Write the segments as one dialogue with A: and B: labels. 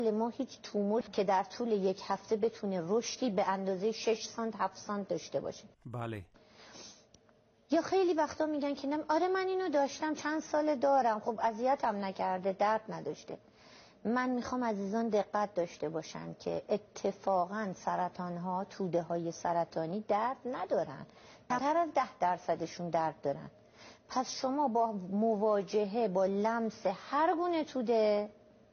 A: ما هیچ تومور که در طول یک هفته بتونه رشدی به اندازه 6 سانت 7 سانت داشته باشه.
B: بله.
A: یا خیلی وقتا میگن که آره من اینو داشتم چند سال دارم، خب اذیتم نکرده، درد نداشته. من میخوام عزیزان دقت داشته باشن که اتفاقا سرطان ها، توده های سرطانی درد ندارن، کمتر از 10%شون درد دارن. پس شما با مواجهه با لمس هر گونه توده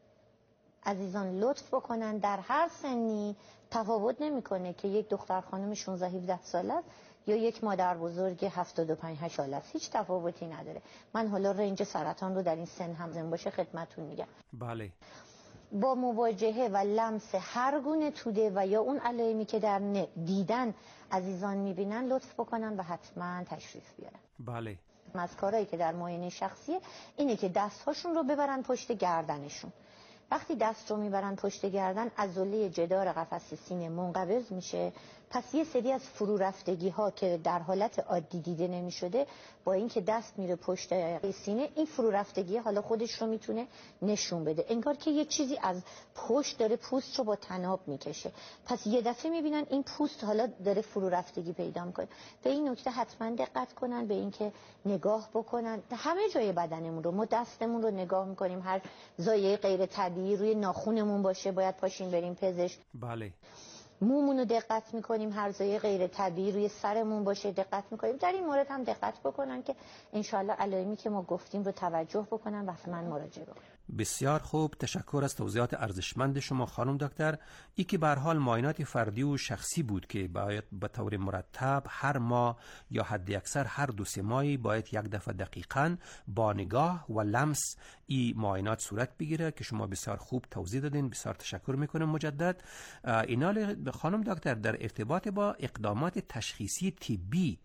A: عزیزان لطف بکنن، در هر سنی تفاوت نمیکنه که یک دختر خانم 16 17 ساله است یا یک مادر بزرگ 75 ساله است، هیچ تفاوتی نداره. من حالا رنج سرطان رو در این سن هم باشه خدمتتون میگم.
B: بله.
A: با مواجهه و لمس هر گونه توده و یا اون علائمی که در دیدن عزیزان میبینن لطف بکنن و حتما تشریف بیارن.
B: بله.
A: از کارهایی که در معاینه شخصیه اینه که دستهاشون رو ببرن پشت گردنشون. وقتی دست رو میبرن پشت گردن عضله جدار قفس سینه منقبض میشه، پس یه سری از فرو رفتگی ها که در حالت عادی دیده نمیشده با اینکه دست میره پشت سینه، این فرو رفتگی حالا خودش رو میتونه نشون بده، انگار که یه چیزی از پشت داره پوست رو با طناب میکشه. پس یه دفعه میبینن این پوست حالا داره فرو رفتگی پیدا میکنه. به این نکته حتما دقت کنن، به اینکه نگاه بکنن همه جای بدنمون رو. ما دستمون رو نگاه میکنیم، هر زایه غیر طبیعی روی ناخونمون باشه باید پاشیم بریم پزشک.
B: بله.
A: مومونو دقت میکنیم، هر جای غیر طبیعی روی سرمون باشه دقت میکنیم. در این مورد هم دقت بکنن که انشالله علائمی که ما گفتیم رو توجه بکنن و حتما مراجعه بکنن.
B: بسیار خوب، تشکر از توضیحات ارزشمند شما خانم دکتر. ای که به هر حال معاینات فردی و شخصی بود که باید به طور مرتب هر ماه یا حد اکثر هر 2-3 ماهی باید یک دفعه دقیقاً با نگاه و لمس ای معاینات صورت بگیره که شما بسیار خوب توضیح دادین. بسیار تشکر میکنم مجدد. اینال خانم دکتر در ارتباط با اقدامات تشخیصی طبی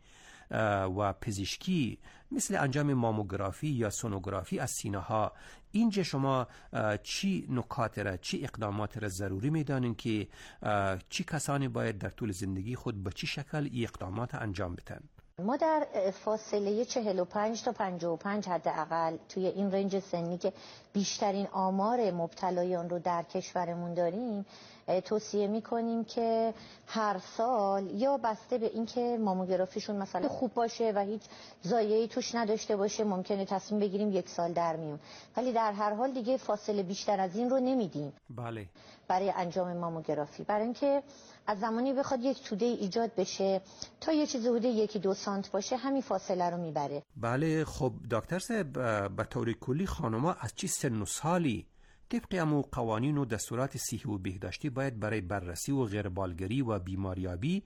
B: و پزشکی مثل انجام ماموگرافی یا سونوگرافی از سینه ها، اینجا شما چی نکات را، چی اقدامات را ضروری میدانین که چی کسانی باید در طول زندگی خود به چی شکل این اقدامات انجام بدن؟
A: ما در فاصله 45 تا 55 حداقل توی این رنج سنی که بیشترین آمار مبتلایان رو در کشورمون داریم توصیه میکنیم که هر سال یا بسته به اینکه ماموگرافیشون مثلا خوب باشه و هیچ زایعه‌ای توش نداشته باشه ممکنه تصمیم بگیریم 1 سال در میون، ولی در هر حال دیگه فاصله بیشتر از این رو نمیدیم.
B: بله.
A: برای انجام ماموگرافی، برای اینکه از زمانی بخواد یک توده ایجاد بشه تا یه چیز حدود 1-2 سانت باشه همین فاصله رو میبره.
B: بله. خب دکتر صاحب، به طور کلی خانم‌ها از چی سن و سالی طبق امو قوانین و دستورات صحی و بهداشتی باید برای بررسی و غیربالگری و بیماریابی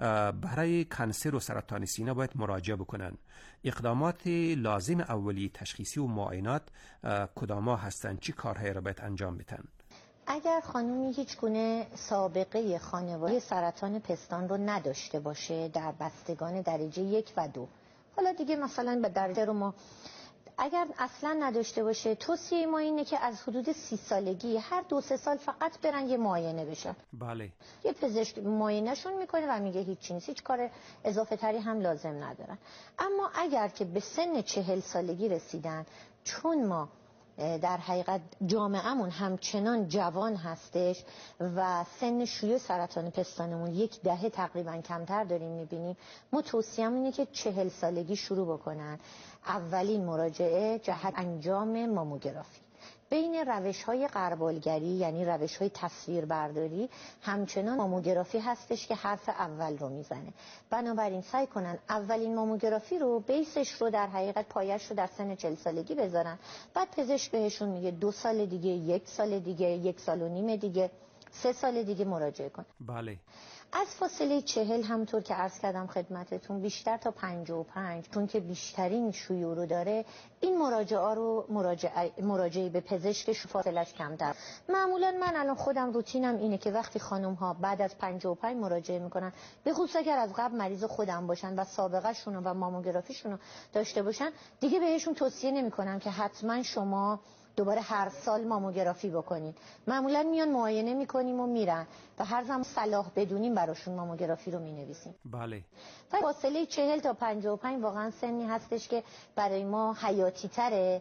B: برای کنسر و سرطان سینه باید مراجعه بکنن؟ اقدامات لازم اولی تشخیصی و معاینات کدام‌ها هستند؟ چی کارهایی را باید انجام بدن؟
A: اگر خانومی هیچ گونه سابقه خانواده سرطان پستان رو نداشته باشه در بستگان درجه 1 و 2، حالا دیگه مثلا به درجه رو ما اگر اصلا نداشته باشه، توصیه ما اینه که از حدود 30 سالگی هر 2-3 سال فقط برن یه معاینه بشن.
B: بله.
A: یه پزشک معاینهشون میکنه و میگه هیچ نیست، هیچ کار اضافه تری هم لازم ندارن. اما اگر که به سن 40 سالگی رسیدن، چون ما در حقیقت جامعهمون همچنان جوان هستش و سن شیوع سرطان پستانمون 10 تقریبا کمتر داریم میبینیم، ما توصیه‌مون اینه که 40 سالگی شروع بکنن اولین مراجعه جهت انجام ماموگرافی. بین روش‌های غربالگری یعنی روش‌های تصویربرداری همچنان ماموگرافی هستش که حرف اول رو میزنه. بنابراین سعی کنن اولین ماموگرافی رو بیسش رو در حقیقت پایش رو در سن 40 سالگی بذارن، بعد پزشک بهشون میگه 2 سال دیگه، 1 سال دیگه، 1 سال و نیم دیگه، 3 سال دیگه مراجعه کن.
B: بله.
A: از فاصله 40 همطور که عرض کردم خدمتتون بیشتر تا 55 چون که بیشترین شیوع رو داره، این مراجعه رو مراجعه به پزشک فاصلش کمتر. معمولا من الان خودم روتینم اینه که وقتی خانم ها بعد از 55 مراجعه میکنن، به خصوص اگر از قبل مریض خودم باشن و سابقه شون و ماموگرافیشون رو داشته باشن، دیگه بهشون توصیه نمیکنم که حتما شما دوباره هر سال ماموگرافی بکنید. معمولا میان معاینه میکنیم و میرن و هر زمان صلاح بدونیم براشون ماموگرافی رو مینویسیم.
B: بله.
A: و فاصله 40 تا 55 واقعا سنی هستش که برای ما حیاتی تره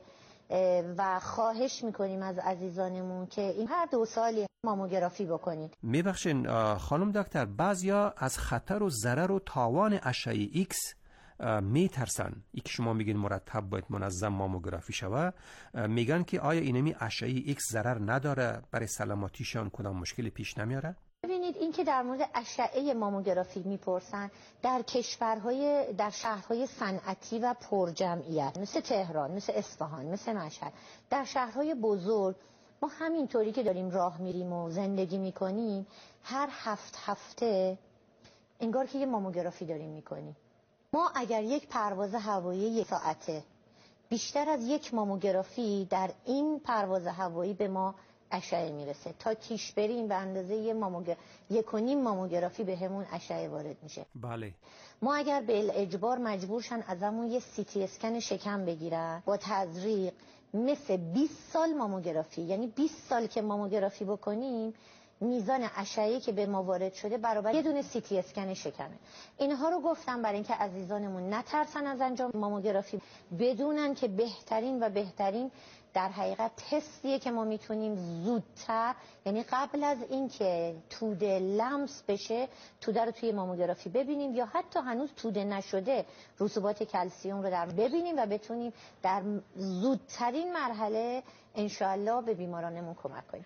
A: و خواهش میکنیم از عزیزانمون که این هر 2 سالی ماموگرافی بکنید.
B: میبخشین خانم دکتر، بعضیا از خطر و ضرر و تاوان اشعه ایکس میترسن. ای که شما میگین مرتب باید منظم ماموگرافی شوه، میگن که آیا اینمی اشعه ایکس ضرر نداره، برای سلامتیشان کدام مشکلی پیش نمیاره؟
A: ببینید این که در مورد اشعه ماموگرافی میپرسن، در کشورهای، در شهرهای صنعتی و پرجمعیت مثل تهران، مثل اصفهان، مثل مشهد، در شهرهای بزرگ ما همینطوری که داریم راه میریم و زندگی میکنیم، هر 7 هفته انگار که یه ماموگرافی داریم میکنیم. ما اگر یک پرواز هوایی 1 ساعته بیشتر از 1 ماموگرافی در این پرواز هوایی به ما اشعه میرسه. تا کیش بریم به اندازه 1.5 ماموگرافی به همون اشعه وارد میشه.
B: بله.
A: ما اگر به اجبار مجبور شن ازمون یه CT اسکن شکم بگیرن با تزریق، مثل 20 سال ماموگرافی، یعنی 20 سال که ماموگرافی بکنیم، میزان اشعه‌ای که به ما وارد شده برابر یه دونه CT اسکن شکمه. اینها رو گفتم برای اینکه عزیزانمون نترسن از انجام ماموگرافی، بدونن که بهترین و بهترین در حقیقت تستیه که ما میتونیم زودتر، یعنی قبل از اینکه توده لمس بشه، توده رو توی ماموگرافی ببینیم، یا حتی هنوز توده نشده رسوبات کلسیم رو در ببینیم و بتونیم در زودترین مرحله انشاءالله به بیمارانمون کمک کنیم.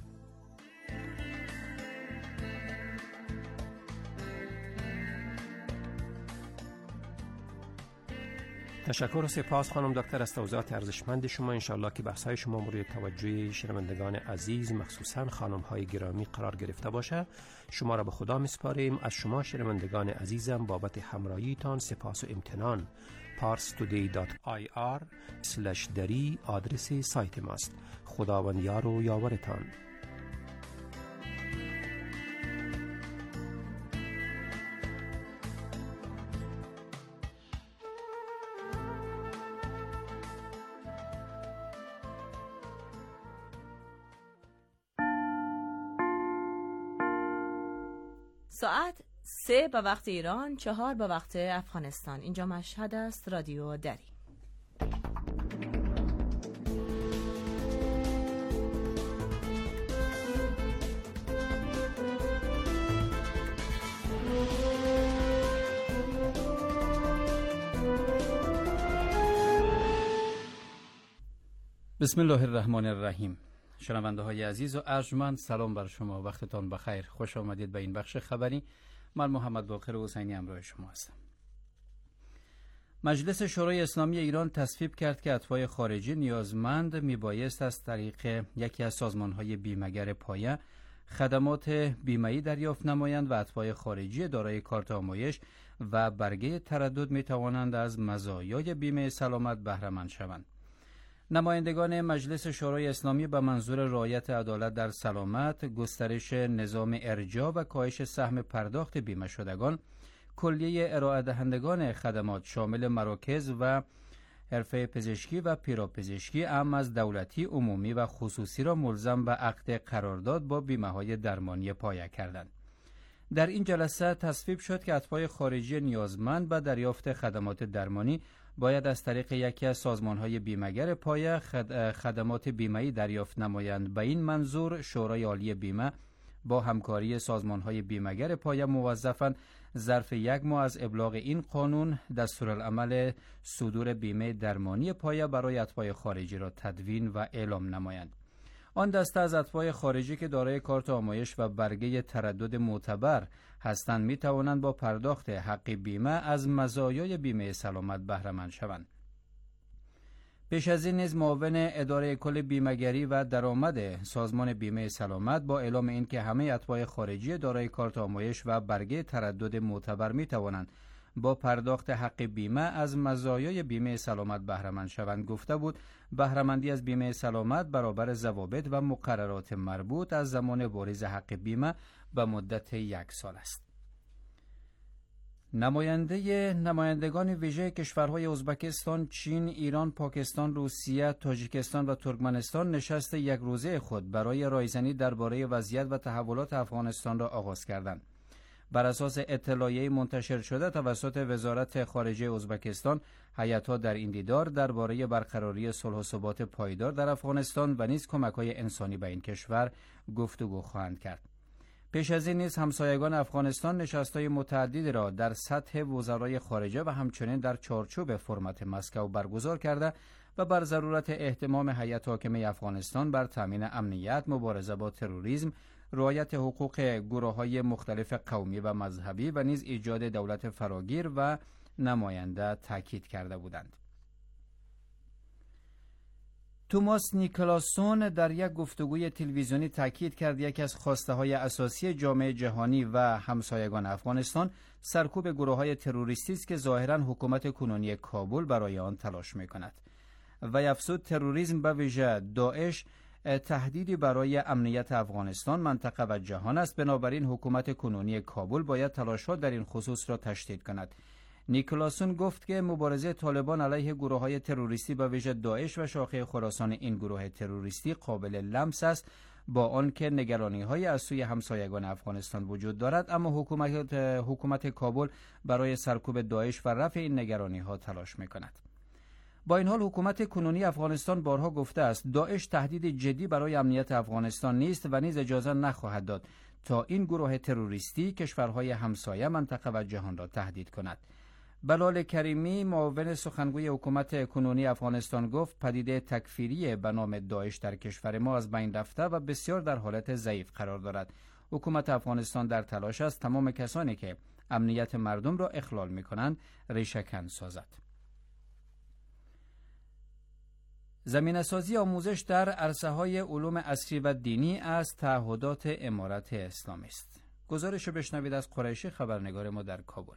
B: تشکر و سپاس خانم دکتر از توضیحات ارزشمند شما. انشالله که بحث‌های شما مورد توجه شنوندگان عزیز، مخصوصاً خانم‌های گرامی قرار گرفته باشه. شما را به خدا میسپاریم. از شما شنوندگان عزیزم بابت همراهیتان سپاس و امتنان. parstoday.ir/dari آدرس سایت ماست. خداوند یار و یاورتان.
C: ساعت 3 به وقت ایران، 4 به وقت افغانستان. اینجا مشهد است، رادیو دری.
D: بسم الله الرحمن الرحیم. شنونده های عزیز و ارجمند، سلام بر شما، وقتتان بخیر. خوش آمدید به این بخش خبری. من محمد باقر حسینی همراه شما هستم. مجلس شورای اسلامی ایران تصویب کرد که اتباع خارجی نیازمند میبایست از طریق یکی از سازمان‌های بیمه‌گر پایه خدمات بیمه‌ای دریافت نمایند و اتباع خارجی دارای کارت آمایش و برگه تردد میتوانند از مزایای بیمه سلامت بهره مند شوند. نمایندگان مجلس شورای اسلامی به منظور رعایت عدالت در سلامت، گسترش نظام ارجاع و کاهش سهم پرداخت بیمه شدگان، کلیه ارائه دهندگان خدمات شامل مراکز و حرفه پزشکی و پیراپزشکی اعم از دولتی، عمومی و خصوصی را ملزم به عقد قرارداد با بیمه‌های درمانی پایه کردند. در این جلسه تصویب شد که اتباع خارجی نیازمند به دریافت خدمات درمانی باید از طریق یکی از سازمان‌های بیمه‌گر پایه خدمات بیمه‌ای دریافت نمایند. به این منظور شورای عالی بیمه با همکاری سازمان‌های بیمه‌گر پایه موظفند ظرف 1 ماه از ابلاغ این قانون دستورالعمل صدور بیمه درمانی پایه برای اتباع خارجی را تدوین و اعلام نمایند. آن دسته از اتباع خارجی که دارای کارت آمایش و برگه تردد معتبر هستند می توانند با پرداخت حق بیمه از مزایای بیمه سلامت بهره مند شوند. پیش از این نیز معاون اداره کل بیمه‌گری و درآمد سازمان بیمه سلامت با اعلام اینکه همه اتباع خارجی دارای کارت آمایش و برگه تردد معتبر می توانند با پرداخت حق بیمه از مزایای بیمه سلامت بهره مند شوند گفته بود بهره مندی از بیمه سلامت برابر ضوابط و مقررات مربوط از زمان واریز حق بیمه به مدت 1 سال است. نمایندگان ویژه کشورهای ازبکستان، چین، ایران، پاکستان، روسیه، تاجیکستان و ترکمنستان نشست 1 روزه خود برای رایزنی درباره وضعیت و تحولات افغانستان را آغاز کردند. بر اساس اطلاعیه منتشر شده توسط وزارت خارجه ازبکستان، هیئت‌ها در این دیدار درباره برقراری صلح و ثبات پایدار در افغانستان و نیز کمک‌های انسانی به این کشور گفتگو خواهند کرد. پیش از این نیز همسایگان افغانستان نشست‌های متعددی را در سطح وزرای خارجه و همچنین در چارچوب فرمت مسکو برگزار کرده و بر ضرورت اهتمام هیئت حاکمه افغانستان بر تامین امنیت، مبارزه با تروریسم، رعایت حقوق گروه‌های مختلف قومی و مذهبی و نیز ایجاد دولت فراگیر و نماینده تاکید کرده بودند. توماس نیکلاسون در یک گفتگوی تلویزیونی تاکید کرد یکی از خواسته‌های اساسی جامعه جهانی و همسایگان افغانستان سرکوب گروه‌های تروریستی است که ظاهراً حکومت کنونی کابل برای آن تلاش می‌کند. و افزود تروریسم به ویژه داعش تهدیدی برای امنیت افغانستان، منطقه و جهان است، بنابراین حکومت کنونی کابل باید تلاش‌ها در این خصوص را تشدید کند. نیکلاسون گفت که مبارزه طالبان علیه گروه‌های تروریستی به ویژه داعش و شاخه خراسان این گروه تروریستی قابل لمس است، با آنکه نگرانی‌های از سوی همسایگان افغانستان وجود دارد، اما حکومت کابل برای سرکوب داعش و رفع این نگرانی‌ها تلاش می‌کند. با این حال حکومت کنونی افغانستان بارها گفته است داعش تهدید جدی برای امنیت افغانستان نیست و نیز اجازه نخواهد داد تا این گروه تروریستی کشورهای همسایه، منطقه و جهان را تهدید کند. بلال کریمی، معاون سخنگوی حکومت کنونی افغانستان، گفت پدیده تکفیری به نام داعش در کشور ما از بین رفته و بسیار در حالت ضعیف قرار دارد. حکومت افغانستان در تلاش است تمام کسانی که امنیت مردم را اخلال می‌کنند ریشه‌کن سازد. زمینه‌سازی آموزش در عرصه‌های علوم عصری و دینی از تعهدات امارت اسلامی است. گزارش رو بشنوید از قریشی، خبرنگار ما در کابل.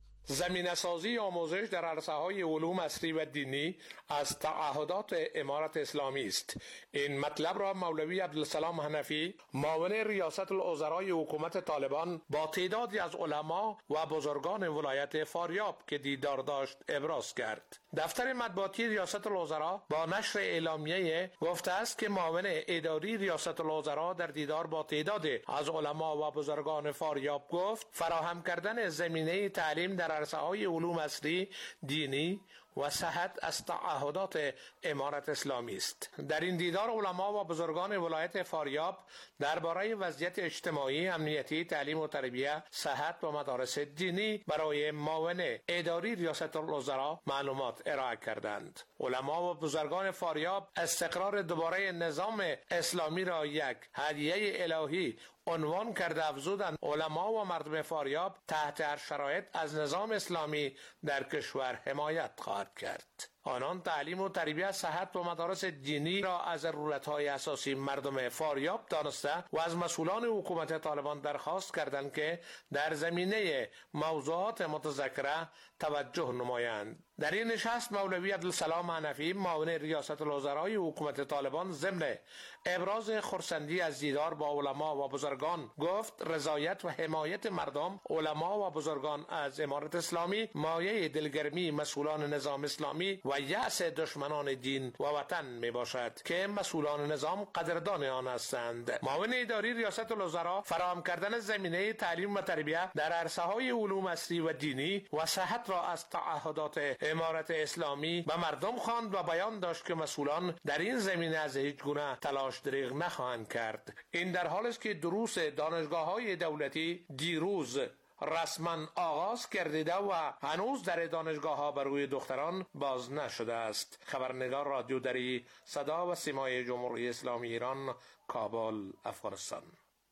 E: زمینه‌سازی آموزش در عرصه‌های علوم عصری و دینی از تعهدات امارت اسلامی است. این مطلب را مولوی عبدالسلام حنفی، معاون ریاست الوزرای حکومت طالبان، با تعدادی از علما و بزرگان ولایت فاریاب که دیدار داشت ابراز کرد. دفتر مطبوعاتی ریاست الوزرا با نشر اعلامیه گفته است که معاون اداری ریاست الوزرا در دیدار با تعداد از علما و بزرگان فاریاب گفت فراهم کردن زمینه تعلیم در عرصه‌های علوم عصری، دینی و صحت از تعهدات امارت اسلامی است. در این دیدار علما و بزرگان ولایت فاریاب درباره وضعیت اجتماعی، امنیتی، تعلیم و تربیت، صحت و مدارس دینی برای معاون اداری ریاست الوزرا معلومات ارائه کردند. علما و بزرگان فاریاب استقرار دوباره نظام اسلامی را یک هدیه الهی عنوان کرده افزودند علما و مردم فاریاب تحت هر شرایط از نظام اسلامی در کشور حمایت خواهد کرد. آنان تعلیم و تربیت، صحت و مدارس دینی را از ضرورت‌های اساسی مردم فاریاب دانسته و از مسئولان حکومت طالبان درخواست کردند که در زمینه موضوعات متذکره توجه نمایند. در این نشست مولوی عبدالسلام حنفی، معاون ریاست الوزرای حکومت طالبان، ضمن ابراز خرسندی از دیدار با علما و بزرگان گفت رضایت و حمایت مردم، علما و بزرگان از امارت اسلامی مایه دلگرمی مسئولان نظام اسلامی و یأس دشمنان دین و وطن می باشد که مسئولان نظام قدردان آن هستند. معاون اداری ریاست الوزرا فراهم کردن زمینه تعلیم و تربیت در عرصه‌های علوم عصری و دینی و صحت را از تعهدات امارت اسلامی به مردم خواند و بیان داشت که مسئولان در این زمینه از هیچ گونه تلاش دریغ نخواهند کرد. این در حالی است که دروس دانشگاه‌های دولتی دیروز رسما آغاز گردیده و هنوز در دانشگاه‌ها بر روی دختران باز نشده است. خبرنگار رادیو دری، صدا و سیمای جمهوری اسلامی ایران، کابل، افغانستان.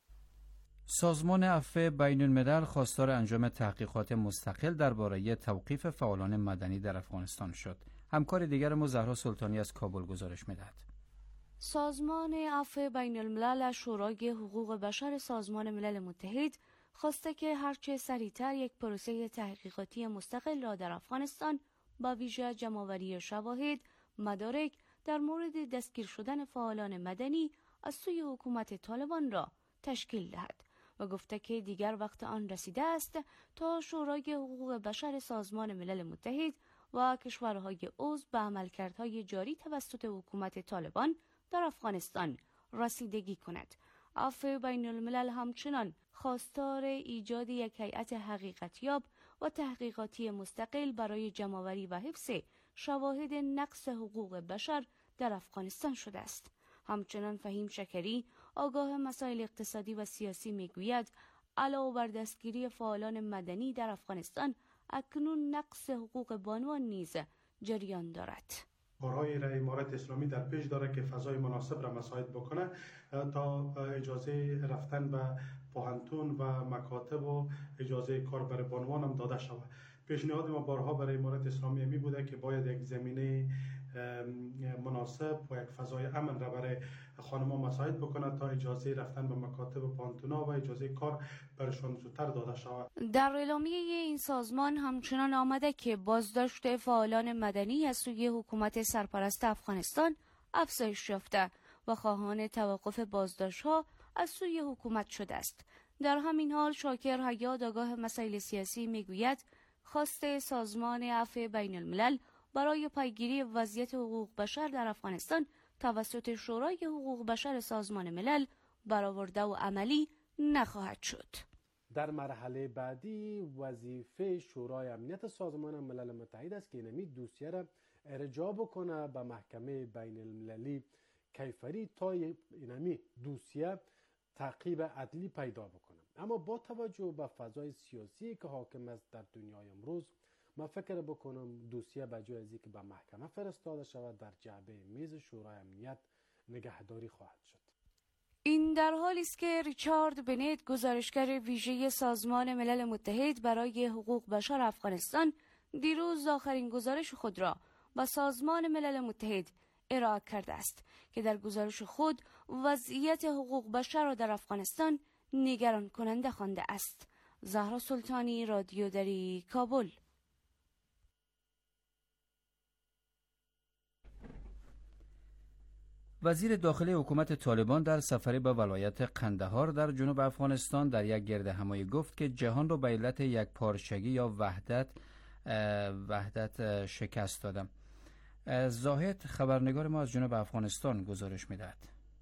D: سازمان عفو بین الملل خواستار انجام تحقیقات مستقل درباره توقیف فعالان مدنی در افغانستان شد. همکار دیگر ما زهرا سلطانی از کابل گزارش می‌دهد.
F: سازمان عفو بین الملل از شورای حقوق بشر سازمان ملل متحد خواسته که هرچه سریعتر یک پروسه تحقیقاتی مستقل را در افغانستان با ویژه جمع‌آوری شواهد، مدارک در مورد دستگیر شدن فعالان مدنی از سوی حکومت طالبان را تشکیل دهد و گفته که دیگر وقت آن رسیده است تا شورای حقوق بشر سازمان ملل متحد و کشورهای عضو به عملکردهای جاری توسط حکومت طالبان در افغانستان رسیدگی کند. عفو بین الملل همچنان خواستار ایجاد یک هیئت حقیقتیاب و تحقیقاتی مستقل برای جمع‌آوری و حفظ شواهد نقض حقوق بشر در افغانستان شده است. همچنان فهیم شکری، آگاه مسائل اقتصادی و سیاسی میگوید علاوه بر دستگیری فعالان مدنی در افغانستان، اکنون نقض حقوق بانوان نیز جریان دارد.
G: کارهای را امارت اسلامی در پیش داره که فضای مناسب را مساعد بکنه تا اجازه رفتن به پوهنتون و مکاتب و اجازه کار برای بانوان هم داده شود. پیشنهاد ما بارها برای امارت اسلامی می بوده که باید یک زمینه مناسب و یک فضای امن را برای خانم‌ها مساعد بکنه تا اجازه رفتن به مکاتب و پوهنتون‌ها و اجازه کار برایشان زودتر داده شود.
F: در اعلامیه این سازمان همچنان آمده که بازداشت فعالان مدنی از سوی حکومت سرپرست افغانستان افزایش یافته و خواهان توقف بازداشت‌ها از سوی حکومت شده است. در همین حال شاکر حیاد، آگاه مسائل سیاسی، میگوید خواست سازمان عفو بین الملل برای پیگیری وضعیت حقوق بشر در افغانستان توسط شورای حقوق بشر سازمان ملل برآورده و عملی نخواهد شد.
H: در مرحله بعدی وظیفه شورای امنیت سازمان ملل متحد است که اینمی دوسیه را ارجاع بکنه به محکمه بین المللی کیفری تا اینمی دوسیه تعقیب عدلی پیدا بکنه. اما با توجه به فضای سیاسی که حاکم است در دنیای امروز، من فکر بکنم دوسیه به جای از اینکه به محکمه فرستاده شود در جعبه میز شورای امنیت نگهداری خواهد شد.
F: این در حالی است که ریچارد بنت، گزارشگر ویژه سازمان ملل متحد برای حقوق بشر افغانستان، دیروز آخرین گزارش خود را با سازمان ملل متحد ارائه کرده است که در گزارش خود وضعیت حقوق بشر را در افغانستان نگران کننده خوانده است. زهرا سلطانی، رادیو دری، کابل.
D: وزیر داخلی حکومت طالبان در سفری به ولایت قندهار در جنوب افغانستان در یک گردهمایی گفت که جهان را به علت یک پارچگی یا وحدت شکست دادم. زاهد، خبرنگار ما از جنوب افغانستان، گزارش می‌دهد.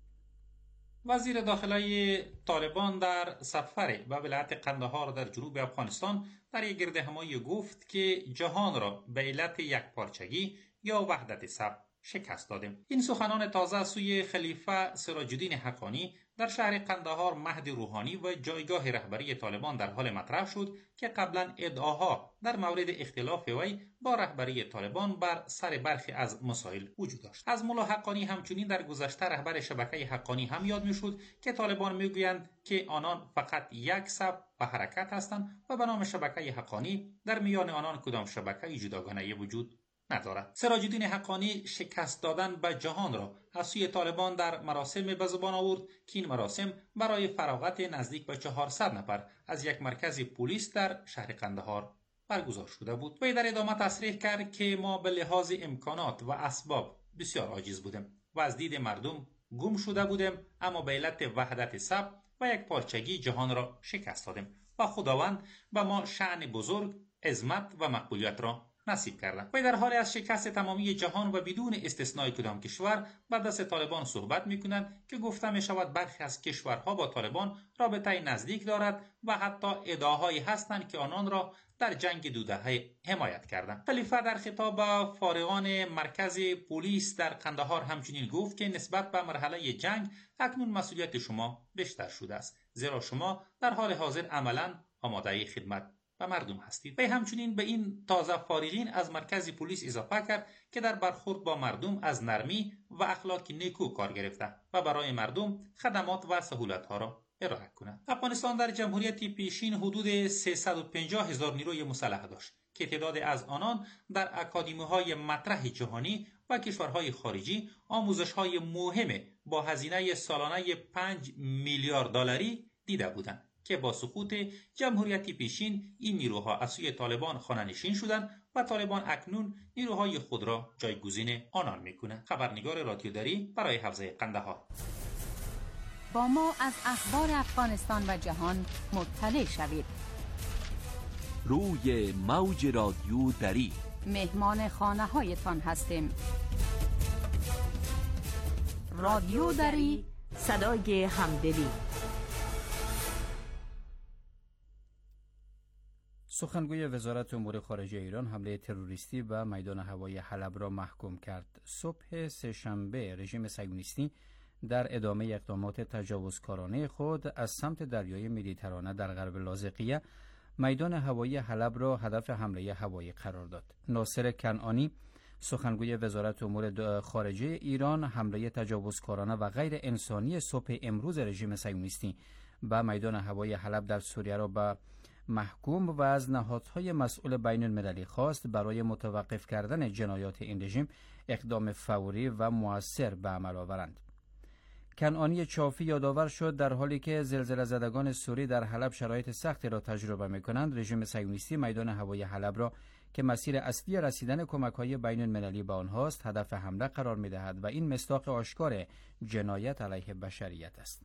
I: وزیر داخلی طالبان در سفر به ولایت قندهار در جنوب افغانستان در یک گردهمایی گفت که جهان را به علت یک پارچگی یا وحدت صف شکست دادیم. این سخنان تازه از سوی خلیفه سراج الدین حقانی در شهر قندهار مهد روحانی و جایگاه رهبری طالبان در حال مطرح شد که قبلا ادعاها در مورد اختلاف وی با رهبری طالبان بر سر برخی از مسائل وجود داشت. از ملا حقانی همچنین در گذشته رهبر شبکه حقانی هم یاد میشد که طالبان میگویند که آنان فقط یک صف و حرکت هستند و به نام شبکه حقانی در میان آنان کدام شبکه جداگانه وجود ندارد. سراج الدین حقانی شکست دادن به جهان را از سوی طالبان در مراسم به زبان آورد که این مراسم برای فراغت نزدیک به 400 نفر از یک مرکز پلیس در شهر قندهار برگزار شده بود. وی در ادامه تصریح کرد که ما به لحاظ امکانات و اسباب بسیار عاجز بودیم و از دید مردم گم شده بودیم، اما به علت وحدت صف و یک پارچگی جهان را شکست دادیم و خداوند به ما شأن بزرگ، عظمت و مقبولیت را نصیب کردند. و در حال از شکست تمامی جهان و بدون استثنای کدام کشور با دست طالبان صحبت میکنند که گفته می شود برخی از کشورها با طالبان رابطه نزدیک دارد و حتی ادعاهایی هستند که آنان را در جنگ دوده‌های حمایت کردند. خلیفه در خطاب به فارغان مرکز پلیس در قندهار همچنین گفت که نسبت به مرحله جنگ اکنون مسئولیت شما بیشتر شده است، زیرا شما در حال حاضر عملاً آماده خدمت و مردم هستید. و همچنین به این تازه فارغین از مرکز پلیس اضافه کرد که در برخورد با مردم از نرمی و اخلاق نیکو کار گرفته و برای مردم خدمات و سهولت‌ها را ارائه کنند. افغانستان در جمهوریت پیشین حدود 350,000 نیروی مسلح داشت که تعداد از آنان در اکادمی‌های مطرح جهانی و کشورهای خارجی آموزش‌های مهم با هزینه سالانه 5 میلیارد دلاری دیده بودند که با سقوط جمهوریت پیشین این نیروها از سوی طالبان خانه‌نشین شدند و طالبان اکنون نیروهای خود را جایگزین آنان می‌کنند. خبرنگار رادیو دری برای حوزه قندهار.
J: با ما از اخبار افغانستان و جهان مطلع شوید.
K: روی موج رادیو دری
J: مهمان خانه‌هایتان هستیم. رادیو دری،
C: صدای همدلی.
D: سخنگوی وزارت امور خارجه ایران حمله تروریستی به میدان هوایی حلب را محکوم کرد. صبح سه‌شنبه رژیم صهیونیستی در ادامه اقدامات تجاوزکارانه خود از سمت دریای مدیترانه در غرب لاذقیه میدان هوایی حلب را هدف حمله هوایی قرار داد. ناصر کنعانی سخنگوی وزارت امور خارجه ایران حمله تجاوزکارانه و غیر انسانی صبح امروز رژیم صهیونیستی به میدان هوایی حلب در سوریه را به محکوم و از نهادهای مسئول بین المللی خواست برای متوقف کردن جنایات این رژیم اقدام فوری و مؤثر به عمل آورند. کنعانی چافی یادآور شد در حالی که زلزله زدگان سوری در حلب شرایط سختی را تجربه می‌کنند، رژیم صهیونیستی میدان هوایی حلب را که مسیر اصلی رسیدن کمک‌های بین المللی به آنهاست هدف حمله قرار می‌دهد و این مصداق آشکار جنایت علیه بشریت است.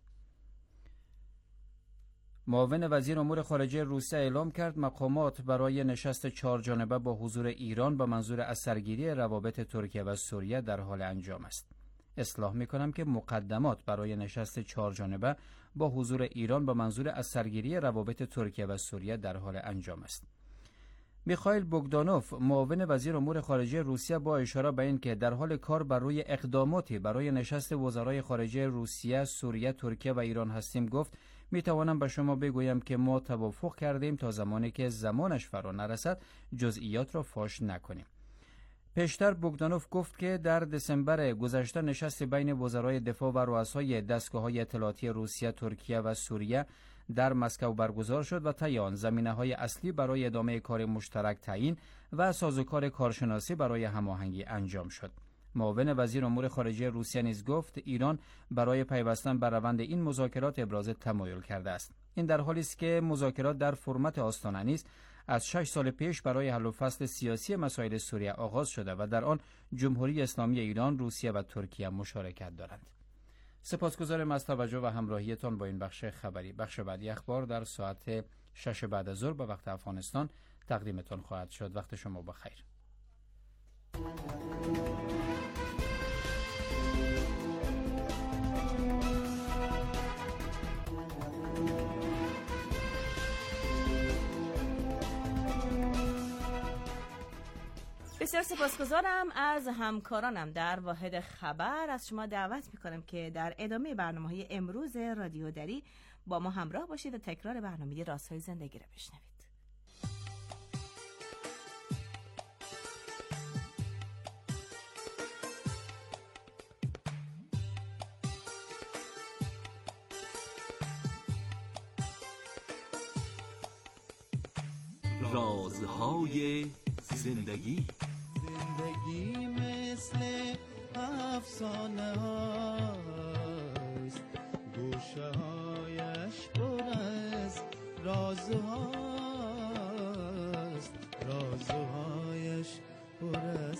D: معاون وزیر امور خارجه روسیه اعلام کرد مقامات برای نشست 4 جانبه با حضور ایران به منظور از سرگیری روابط ترکیه و سوریه در حال انجام است. اصلاح می‌کنم که مقدمات برای نشست 4 جانبه با حضور ایران به منظور از سرگیری روابط ترکیه و سوریه در حال انجام است. میخائیل بوگدانوف معاون وزیر امور خارجه روسیه با اشاره به این که در حال کار بر روی اقداماتی برای نشست وزرای خارجه روسیه، سوریه، ترکیه و ایران هستیم گفت میتوانم به شما بگویم که ما توافق کردیم تا زمانی که زمانش فرا نرسد جزئیات را فاش نکنیم. پیشتر بوگدانوف گفت که در دسامبر گذشته نشست بین وزرای دفاع و رؤسای دستگاه‌های اطلاعاتی روسیه، ترکیه و سوریه در مسکو برگزار شد و طی آن زمینه‌های اصلی برای ادامه کار مشترک تعیین و سازوکار کارشناسی برای هماهنگی انجام شد. معاون وزیر امور خارجه روسیه نیز گفت ایران برای پیوستن بر روند این مذاکرات ابراز تمایل کرده است. این در حالی است که مذاکرات در فرمت آستانه نیز از 6 سال پیش برای حل و فصل سیاسی مسائل سوریه آغاز شده و در آن جمهوری اسلامی ایران، روسیه و ترکیه مشارکت دارند. سپاسگزارم از توجه و همراهیتان با این بخش خبری. بخش بعدی اخبار در ساعت 6 بعد از ظهر به وقت افغانستان تقدیمتان خواهد شد. وقت شما بخیر.
C: بسیار سپاسگزارم از همکارانم در واحد خبر. از شما دعوت میکنم که در ادامه برنامه‌های امروز رادیو دری با ما همراه باشید و تکرار برنامه رازهای زندگی را بشنوید.
K: رازهای زندگی.
L: زندگی مثل افسانه هاست، گوشه هایش پر از رازهاست، رازهایش پر از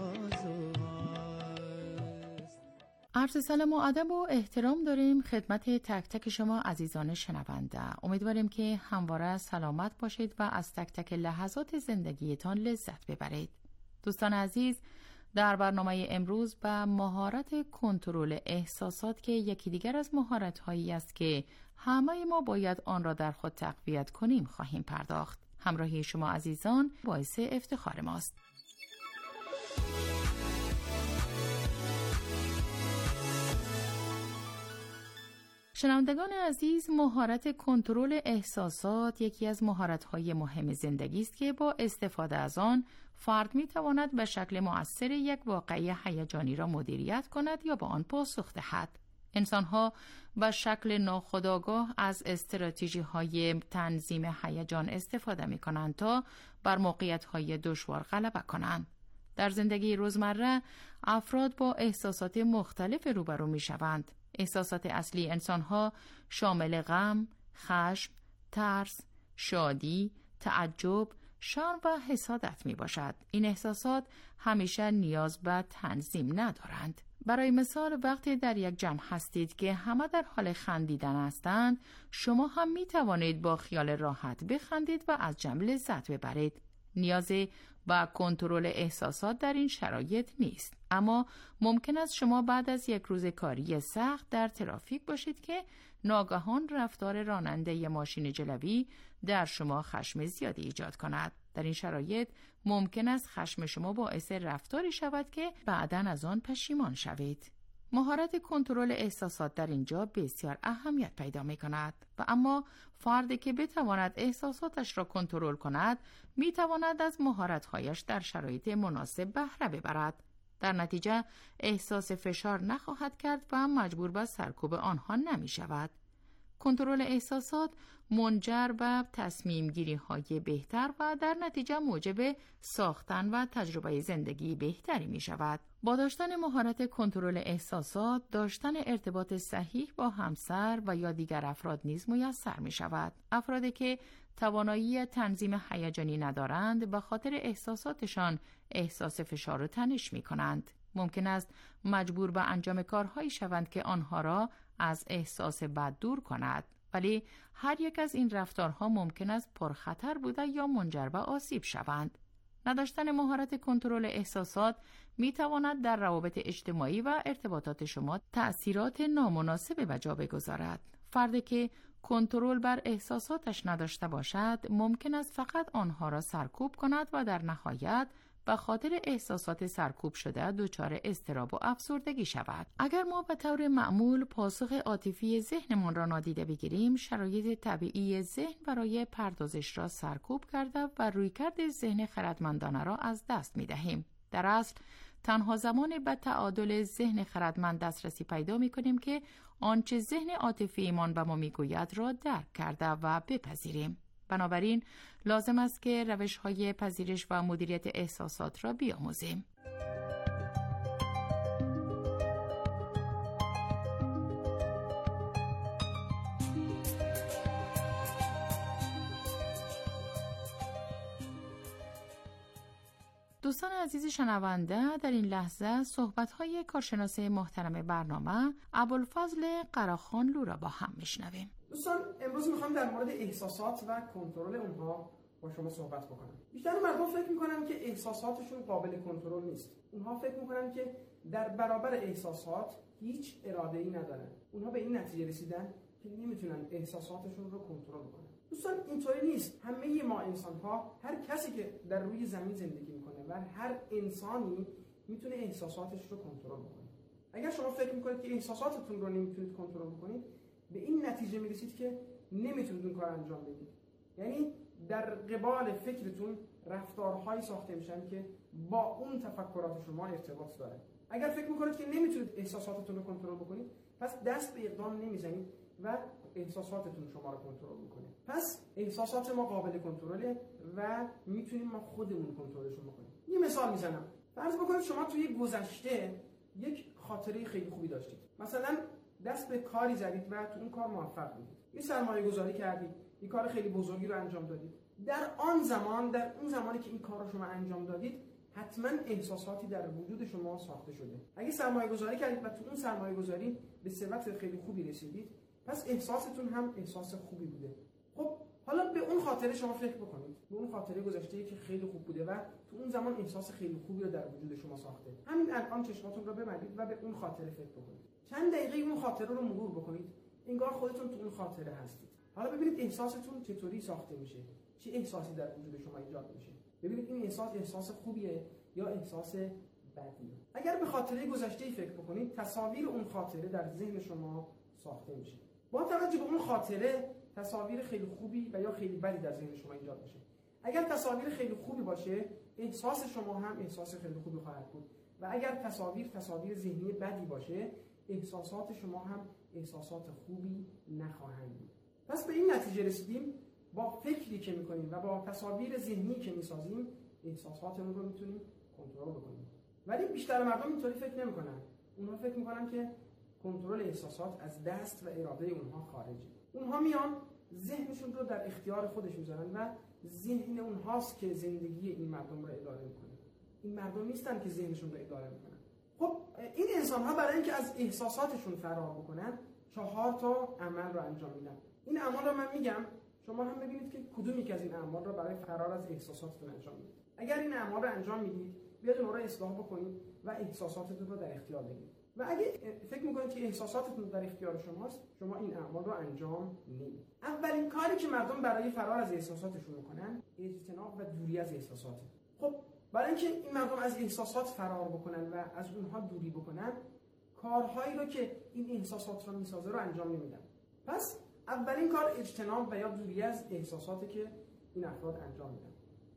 L: سازهاست.
M: عرض سلام و ادب و احترام داریم خدمت تک تک شما عزیزان شنونده. امیدواریم که همواره سلامت باشید و از تک تک لحظات زندگیتان لذت ببرید. دوستان عزیز، در برنامه امروز به مهارت کنترل احساسات که یکی دیگر از مهارت‌هایی است که همه ما باید آن را در خود تقویت کنیم خواهیم پرداخت. همراهی شما عزیزان باعث افتخار ماست. شنوندگان عزیز، مهارت کنترل احساسات یکی از مهارت‌های مهم زندگی است که با استفاده از آن فرد می‌تواند به شکل مؤثر یک واقعه هیجانی را مدیریت کند یا به آن پاسخ دهد. انسان‌ها به شکل ناخودآگاه از استراتژی‌های تنظیم هیجان استفاده می‌کنند تا بر موقعیت‌های دشوار غلبه کنند. در زندگی روزمره افراد با احساسات مختلف روبرو می‌شوند. احساسات اصلی انسان‌ها شامل غم، خشم، ترس، شادی، تعجب، شرم و حسادت می‌باشد. این احساسات همیشه نیاز به تنظیم ندارند. برای مثال وقتی در یک جمع هستید که همه در حال خندیدن هستند، شما هم می‌توانید با خیال راحت بخندید و از جمع لذت ببرید. نیازی به کنترل احساسات در این شرایط نیست. اما ممکن است شما بعد از یک روز کاری سخت در ترافیک باشید که ناگهان رفتار راننده ماشین جلوی در شما خشم زیادی ایجاد کند. در این شرایط ممکن است خشم شما باعث رفتاری شود که بعداً از آن پشیمان شوید. مهارت کنترل احساسات در اینجا بسیار اهمیت پیدا می کند و اما فردی که بتواند احساساتش را کنترل کند می تواند از مهارت‌هایش در شرایط مناسب بهره ببرد. در نتیجه احساس فشار نخواهد کرد و مجبور به سرکوب آنها نمی شود. کنترل احساسات منجر به تصمیم گیری های بهتر و در نتیجه موجب ساختن و تجربه زندگی بهتری می شود. با داشتن مهارت کنترل احساسات، داشتن ارتباط صحیح با همسر و یا دیگر افراد نیز میسر می شود. افرادی که توانایی تنظیم هیجانی ندارند به خاطر احساساتشان احساس فشار و تنش می کنند. ممکن است مجبور به انجام کارهایی شوند که آنها را از احساس بد دور کند، ولی هر یک از این رفتارها ممکن است پرخطر بوده یا منجر به آسیب شوند. نداشتن مهارت کنترل احساسات می تواند در روابط اجتماعی و ارتباطات شما تأثیرات نامناسب به جا بگذارد. فردی که کنترل بر احساساتش نداشته باشد ممکن است فقط آنها را سرکوب کند و در نهایت به خاطر احساسات سرکوب شده دچار اضطراب و افسردگی شود. اگر ما به طور معمول پاسخ عاطفی ذهنمان را نادیده بگیریم، شرایط طبیعی ذهن برای پردازش را سرکوب کرده و رویکرد ذهن خردمندانه را از دست می دهیم. در اصل تنها زمان به تعادل ذهن خردمند دسترسی پیدا می کنیم که آنچه ذهن عاطفی ایمان به ما می گوید را درک کرده و بپذیریم. بنابراین لازم است که روش‌های پذیرش و مدیریت احساسات را بیاموزیم. دوستان عزیز شنونده، در این لحظه صحبت‌های کارشناس محترم برنامه ابوالفضل قراخانلو را با هم میشنویم.
N: دوستان امروز میخوام در مورد احساسات و کنترل اونها با شما صحبت بکنم. بیشتر مردم فکر میکنن که احساساتشون قابل کنترل نیست. اونها فکر میکنن که در برابر احساسات هیچ اراده‌ای ندارن. اونها به این نتیجه رسیدن که نمیتونن احساساتشون رو کنترل کنن. دوستان اینطوری نیست. همه ما انسان‌ها، هر کسی که در روی زمین زندگی میکنه و هر انسانی میتونه احساساتش رو کنترل کنه. اگر شما فکر میکنید که احساساتتون رو نمیتونید کنترل کنید، به این نتیجه میرسید که نمیتونید اون کار انجام بدید. یعنی در قبال فکرتون رفتارهایی ساخته میشن که با اون تفکرات شما ارتباط داره. اگر فکر میکنید که نمیتونید احساساتتون رو کنترل بکنید، پس دست به اقدام نمیزنید و احساساتتون شما رو کنترل میکنه. پس احساسات ما قابل کنترله و میتونیم ما خودمون کنترلشون بکنیم. یه مثال میزنم. فرض بکنید شما توی گذشته یک خاطره خیلی خوبی داشتید. مثلا دست به کاری زدید و تو اون کار موفق بودید. یه سرمایه گذاری کردید، یه کار خیلی بزرگی رو انجام دادید. در اون زمانی که این کار رو شما انجام دادید، حتما احساساتی در وجود شما ساخته شده. اگه سرمایه گذاری کردید و تو اون سرمایه گذاری به ثروت خیلی خوبی رسیدید، پس احساستون هم احساس خوبی بوده. خب حالا به اون خاطره شما فکر بکنید. به اون خاطره گذشته‌ای که خیلی خوب بوده و تو اون زمان احساس خیلی خوبی رو در وجود شما ساخته. همین الان چشماتون رو ببندید و به اون خاطره فکر بکنید. چند دقیقه اون خاطره رو مرور بکنید. انگار خودتون تو اون خاطره هستید. حالا ببینید احساستون چطوری ساخته میشه. چه احساسی در وجود شما ایجاد میشه. ببینید این احساس خوبیه یا احساس بدیه. اگر به خاطره گذشته‌ای فکر بکنید، تصاویر اون خاطره در ذهن شما ساخته میشه. با توجه به اون خاطره تصاویر خیلی خوبی و یا خیلی بدی در ذهن شما ایجاد میشه. اگر تصاویر خیلی خوبی باشه، احساس شما هم احساس خیلی خوبی خواهد بود و اگر تصاویر ذهنی بدی باشه، احساسات شما هم احساسات خوبی نخواهند بود. پس به این نتیجه رسیدیم با فکری که میکنیم و با تصاویر ذهنی که میسازیم احساساتمون رو میتونیم کنترل بکنیم. ولی بیشتر مردم اینطوری فکر نمیکنن. اونها فکر میکنن که کنترل احساسات از دست و اراده اونها خارجه. اونها میان ذهنشون رو در اختیار خودش میذارن و ذهن اونهاست که زندگی این مردم رو اداره میکنه. این مردم نیستن که ذهنشون رو اداره میکنن. خب این انسان‌ها برای اینکه از احساساتشون فرار بکنن 4 تا عمل رو انجام میدن. این اعمال رو من میگم، شما هم ببینید که کدومی که از این اعمال رو برای فرار از احساساتتون انجام میدید. اگر این اعمال رو انجام میدید بیاید اونها رو اصلاح بکنید و احساساتتون رو در اختیار بگیرید. و اگه فکر میکنید که احساساتتون در اختیار شماست، شما این اعمال رو انجام نمیدید. اولین کاری که مردم برای فرار از احساساتشون میکنن اجتناب و دوری از احساسات. خب برای اینکه این مردم از احساسات فرار بکنن و از اونها دوری بکنن، کارهایی رو که این احساسات رو میسازه رو انجام نمیدن. پس اولین کار اجتناب و یا دوری از احساساتی که این افراد انجام میدن.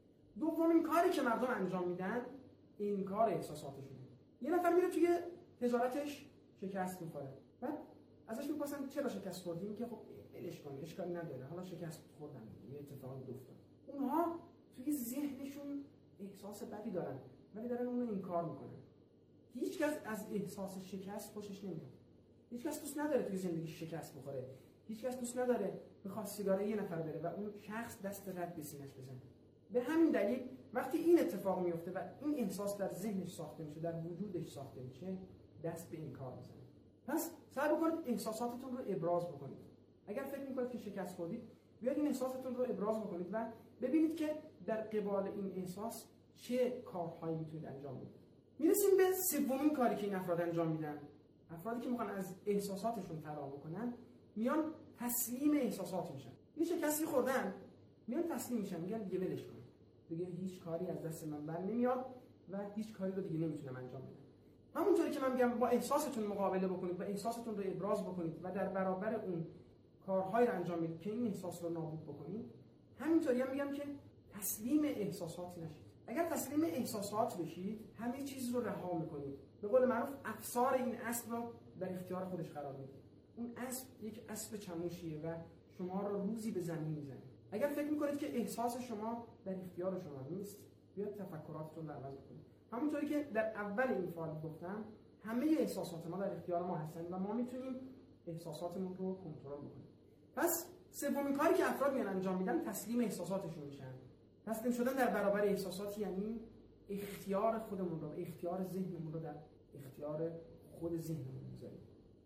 N: دومین کاری که مردم انجام میدن انکار احساساتشونه. یه نفر میره توی تجارتش شکست میخوره، بعد ازش میپرسن چرا شکست خوردی؟ که خب ولش کن، اشکالی نداره، حالا شکست خوردن، یه اتفاقی افتاد. اونها توی ذهنشون احساس بدی دارن ولی دارن اون رو انکار میکنن. هیچکس از احساس شکست خوشش نمیاد. هیچکس دوست نداره توی زندگیش شکست بخوره. هیچکس دوست نداره بخواد سیگار یه نفر بره و اون شخص دست رد به سینه‌اش بزنه. به همین دلیل وقتی این اتفاق میفته و این احساس در ذهنش ساخته میشه، در وجودش ساخته میشه، دست به انکار میزنه. پس سعی بکنید احساساتتون رو ابراز بکنید. اگر فکر میکنید که شکست خوردید، بیاید این احساستون رو ابراز بکنید و ببینید که در قبال این احساس چه کارهایی میتونید انجام بدید. میرسیم به سومین کاری که این افراد انجام میدن. افرادی که میخوان از احساساتشون فرار بکنن، میان تسلیم احساسات میشن. یه شکستی خوردن، میان تسلیم میشن، میگن دیگه ولش کن، دیگه هیچ کاری از دست من بر نمیاد و هیچ کاری رو دیگه نمیتونم انجام بدم. همونطوری که من میگم با احساستون مقابله بکنید و احساستون رو ابراز بکنید و در برابر اون کارهایی رو انجام بدید که این احساس رو نابود بکنید، همینطوری هم میگم که تسلیم احساسات نشید. اگر تسلیم احساسات بشید، همه چیز رو رها میکنید. به قول معروف افسار این اسب رو در اختیار خودش قرار میدید. اون اسب یک اسب چموشیه و شما رو روزی به زمین میزنه. اگر فکر میکنید که احساس شما در اختیار شما نیست، بیاید تفکراتتون رو عوض کنید. همونطوری که در اول این فایل گفتم، همه احساسات ما در اختیار ما هستن و ما میتونیم احساساتمون رو کنترل بکنیم. پس سومین کاری که افراد میان انجام میدن تسلیم احساساتشون میشن. تسلیم شدن در برابر احساسات یعنی اختیار خودمون رو، اختیار ذهنمون رو در اختیار خود ذهنمون میذاریم.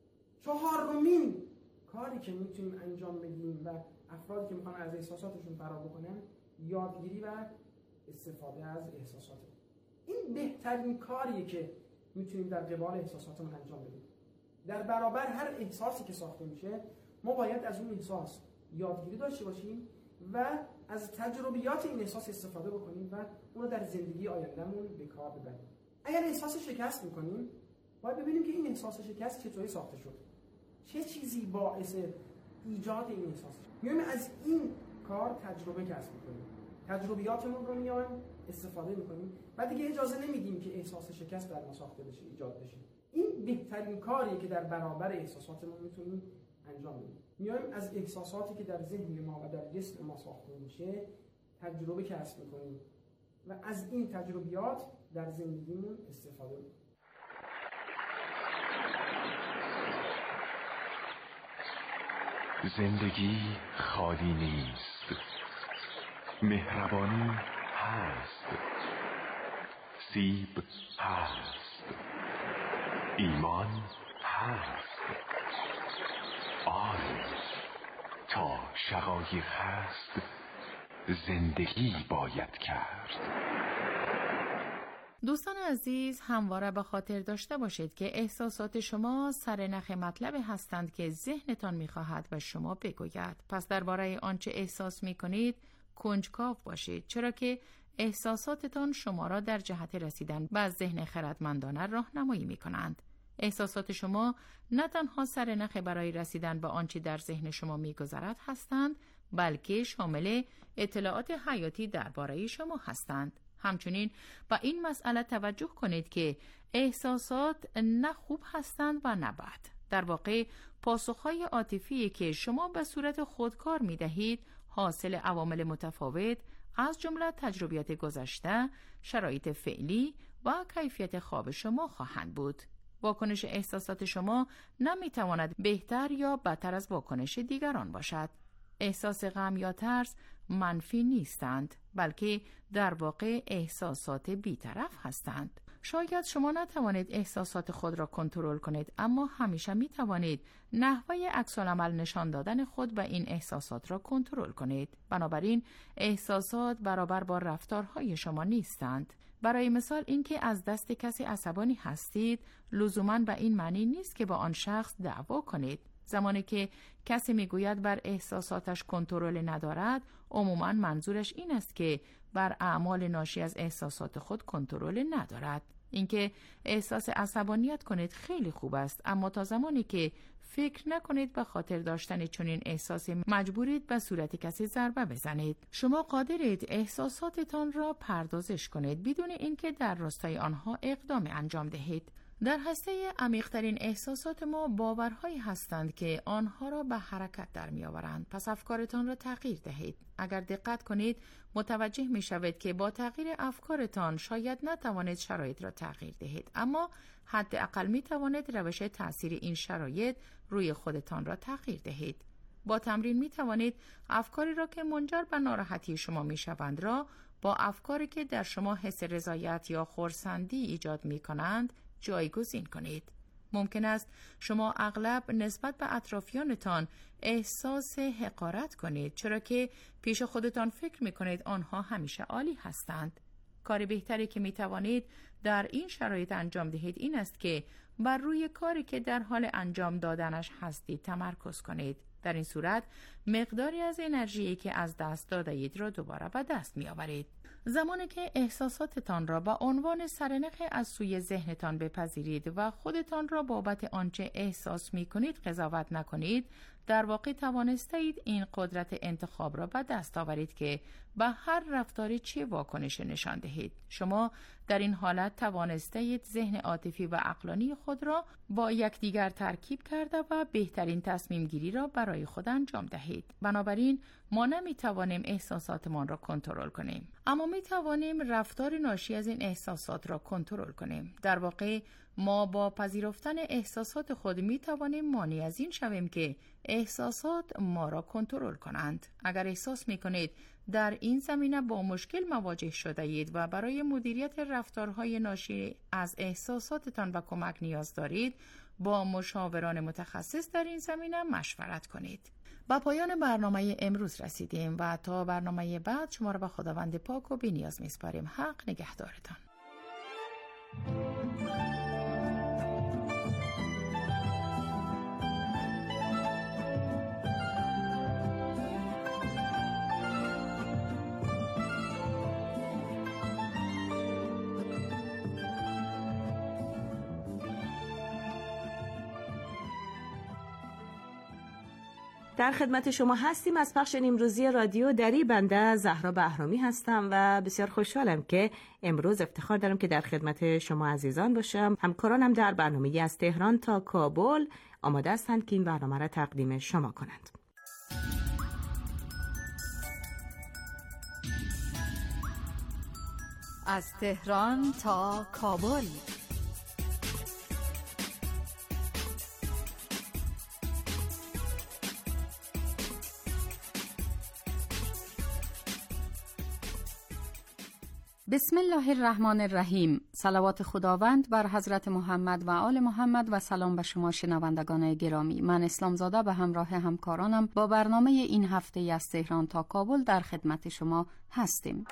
N: چهارمین کاری که میتونیم انجام بدیم و افرادی که میخوان از احساساتشون فرار بکنن، یادگیری و استفاده از احساسات. این بهترین کاریه که میتونیم در قبال احساساتمون انجام بدیم. در برابر هر احساسی که ساخته میشه، ما باید از اون احساس یادگیری داشته باشیم و از تجربیات این احساس استفاده بکنیم و اون رو در زندگی آیندهمون به کار ببریم. اگر احساس شکست میکنیم، باید ببینیم که این احساس شکست چطوری ساخته شد. چه چیزی باعث ایجاد این احساس شد. میایم از این کار تجربه کسب میکنیم. تجربیاتمون رو میایم استفاده میکنیم و دیگه اجازه نمیدیم که احساس شکست در ما ساخته بشه، ایجاد بشه. این بهترین کاریه که در برابر احساساتمون میتونیم انجام بدیم. میایم از احساساتی که در ذهن ما و در جسم ما ساخته میشه تجربه کسب میکنیم و از این تجربیات در زندگیمون استفاده میکنیم.
O: زندگی خالی نیست، مهربانی هست، سیب هست، ایمان هست. آری تا شقایق هست، زندگی باید کرد.
M: دوستان عزیز، همواره به خاطر داشته باشید که احساسات شما سرنخ مطلب هستند که ذهنتان می‌خواهد به شما بگوید. پس درباره آنچه احساس می‌کنید کنجکاو باشید، چرا که احساساتتان شما را در جهت رسیدن به ذهن خردمندانه راهنمایی می‌کنند. احساسات شما نه تنها سرنخ برای رسیدن به آنچه در ذهن شما می‌گذرد هستند، بلکه شامل اطلاعات حیاتی درباره شما هستند. همچنین با این مسئله توجه کنید که احساسات نه خوب هستند و نه بد. در واقع پاسخهای عاطفی که شما به صورت خودکار می دهید حاصل عوامل متفاوت از جمله تجربیات گذشته، شرایط فعلی و کیفیت خواب شما خواهند بود. واکنش احساسات شما نمی تواند بهتر یا بدتر از واکنش دیگران باشد. احساس غم یا ترس منفی نیستند، بلکه در واقع احساسات بی‌طرف هستند. شاید شما نتوانید احساسات خود را کنترل کنید، اما همیشه می توانید نحوه عکس‌العمل نشان دادن خود به این احساسات را کنترل کنید. بنابراین احساسات برابر با رفتارهای شما نیستند. برای مثال اینکه از دست کسی عصبانی هستید لزوماً به این معنی نیست که با آن شخص دعوا کنید. زمانی که کسی میگوید بر احساساتش کنترل ندارد، عموماً منظورش این است که بر اعمال ناشی از احساسات خود کنترل ندارد. اینکه احساس عصبانیت کنید خیلی خوب است، اما تا زمانی که فکر نکنید به خاطر داشتن چنین احساسی مجبورید به صورت کسی ضربه بزنید. شما قادرید احساساتتان را پردازش کنید بدون اینکه در راستای آنها اقدام انجام دهید. در هسته عمیق‌ترین احساسات ما باورهایی هستند که آنها را به حرکت در می‌آورند. پس افکارتان را تغییر دهید. اگر دقت کنید متوجه می‌شوید که با تغییر افکارتان شاید نتوانید شرایط را تغییر دهید، اما حداقل می‌توانید روش تأثیر این شرایط روی خودتان را تغییر دهید. با تمرین می‌توانید افکاری را که منجر به ناراحتی شما می‌شوند را با افکاری که در شما حس رضایت یا خرسندی ایجاد می‌کنند جایگزین کنید. ممکن است شما اغلب نسبت به اطرافیانتان احساس حقارت کنید، چرا که پیش خودتان فکر می‌کنید آنها همیشه عالی هستند. کار بهتری که می‌توانید در این شرایط انجام دهید این است که بر روی کاری که در حال انجام دادنش هستید تمرکز کنید. در این صورت مقداری از انرژی که از دست داده اید را دوباره به دست می‌آورید. زمانی که احساساتتان را به عنوان سرنخ از سوی ذهنتان بپذیرید و خودتان را بابت آنچه احساس می‌کنید قضاوت نکنید، در واقع توانستید این قدرت انتخاب را به دست آورید که به هر رفتاری چه واکنش نشان دهید. شما در این حالت توانستید ذهن عاطفی و عقلانی خود را با یکدیگر ترکیب کرده و بهترین تصمیم گیری را برای خود انجام دهید. بنابراین ما نمی‌توانیم احساساتمان را کنترل کنیم، اما می‌توانیم رفتار ناشی از این احساسات را کنترل کنیم. در واقع ما با پذیرفتن احساسات خود می‌توانیم مانع از این شویم که احساسات ما را کنترل کنند. اگر احساس می‌کنید در این زمینه با مشکل مواجه شده اید و برای مدیریت رفتارهای ناشی از احساساتتان به کمک نیاز دارید، با مشاوران متخصص در این زمینه مشورت کنید. با پایان برنامه امروز رسیدیم و تا برنامه بعد شما را به خداوند پاک و بی‌نیاز می‌سپاریم. حق نگهدارتان.
C: در خدمت شما هستیم از پخش امروزی رادیو دری. بنده زهرا بهرامی هستم و بسیار خوشحالم که امروز افتخار دارم که در خدمت شما عزیزان باشم. همکارانم در برنامه از تهران تا کابل آماده هستند که این برنامه را تقدیم شما کنند.
J: از تهران تا کابل. بسم الله الرحمن الرحیم. صلوات خداوند بر حضرت محمد و آل محمد و سلام به شما شنوندگان گرامی. من اسلام زاده به همراه همکارانم با برنامه این هفته از تهران تا کابل در خدمت شما هستیم.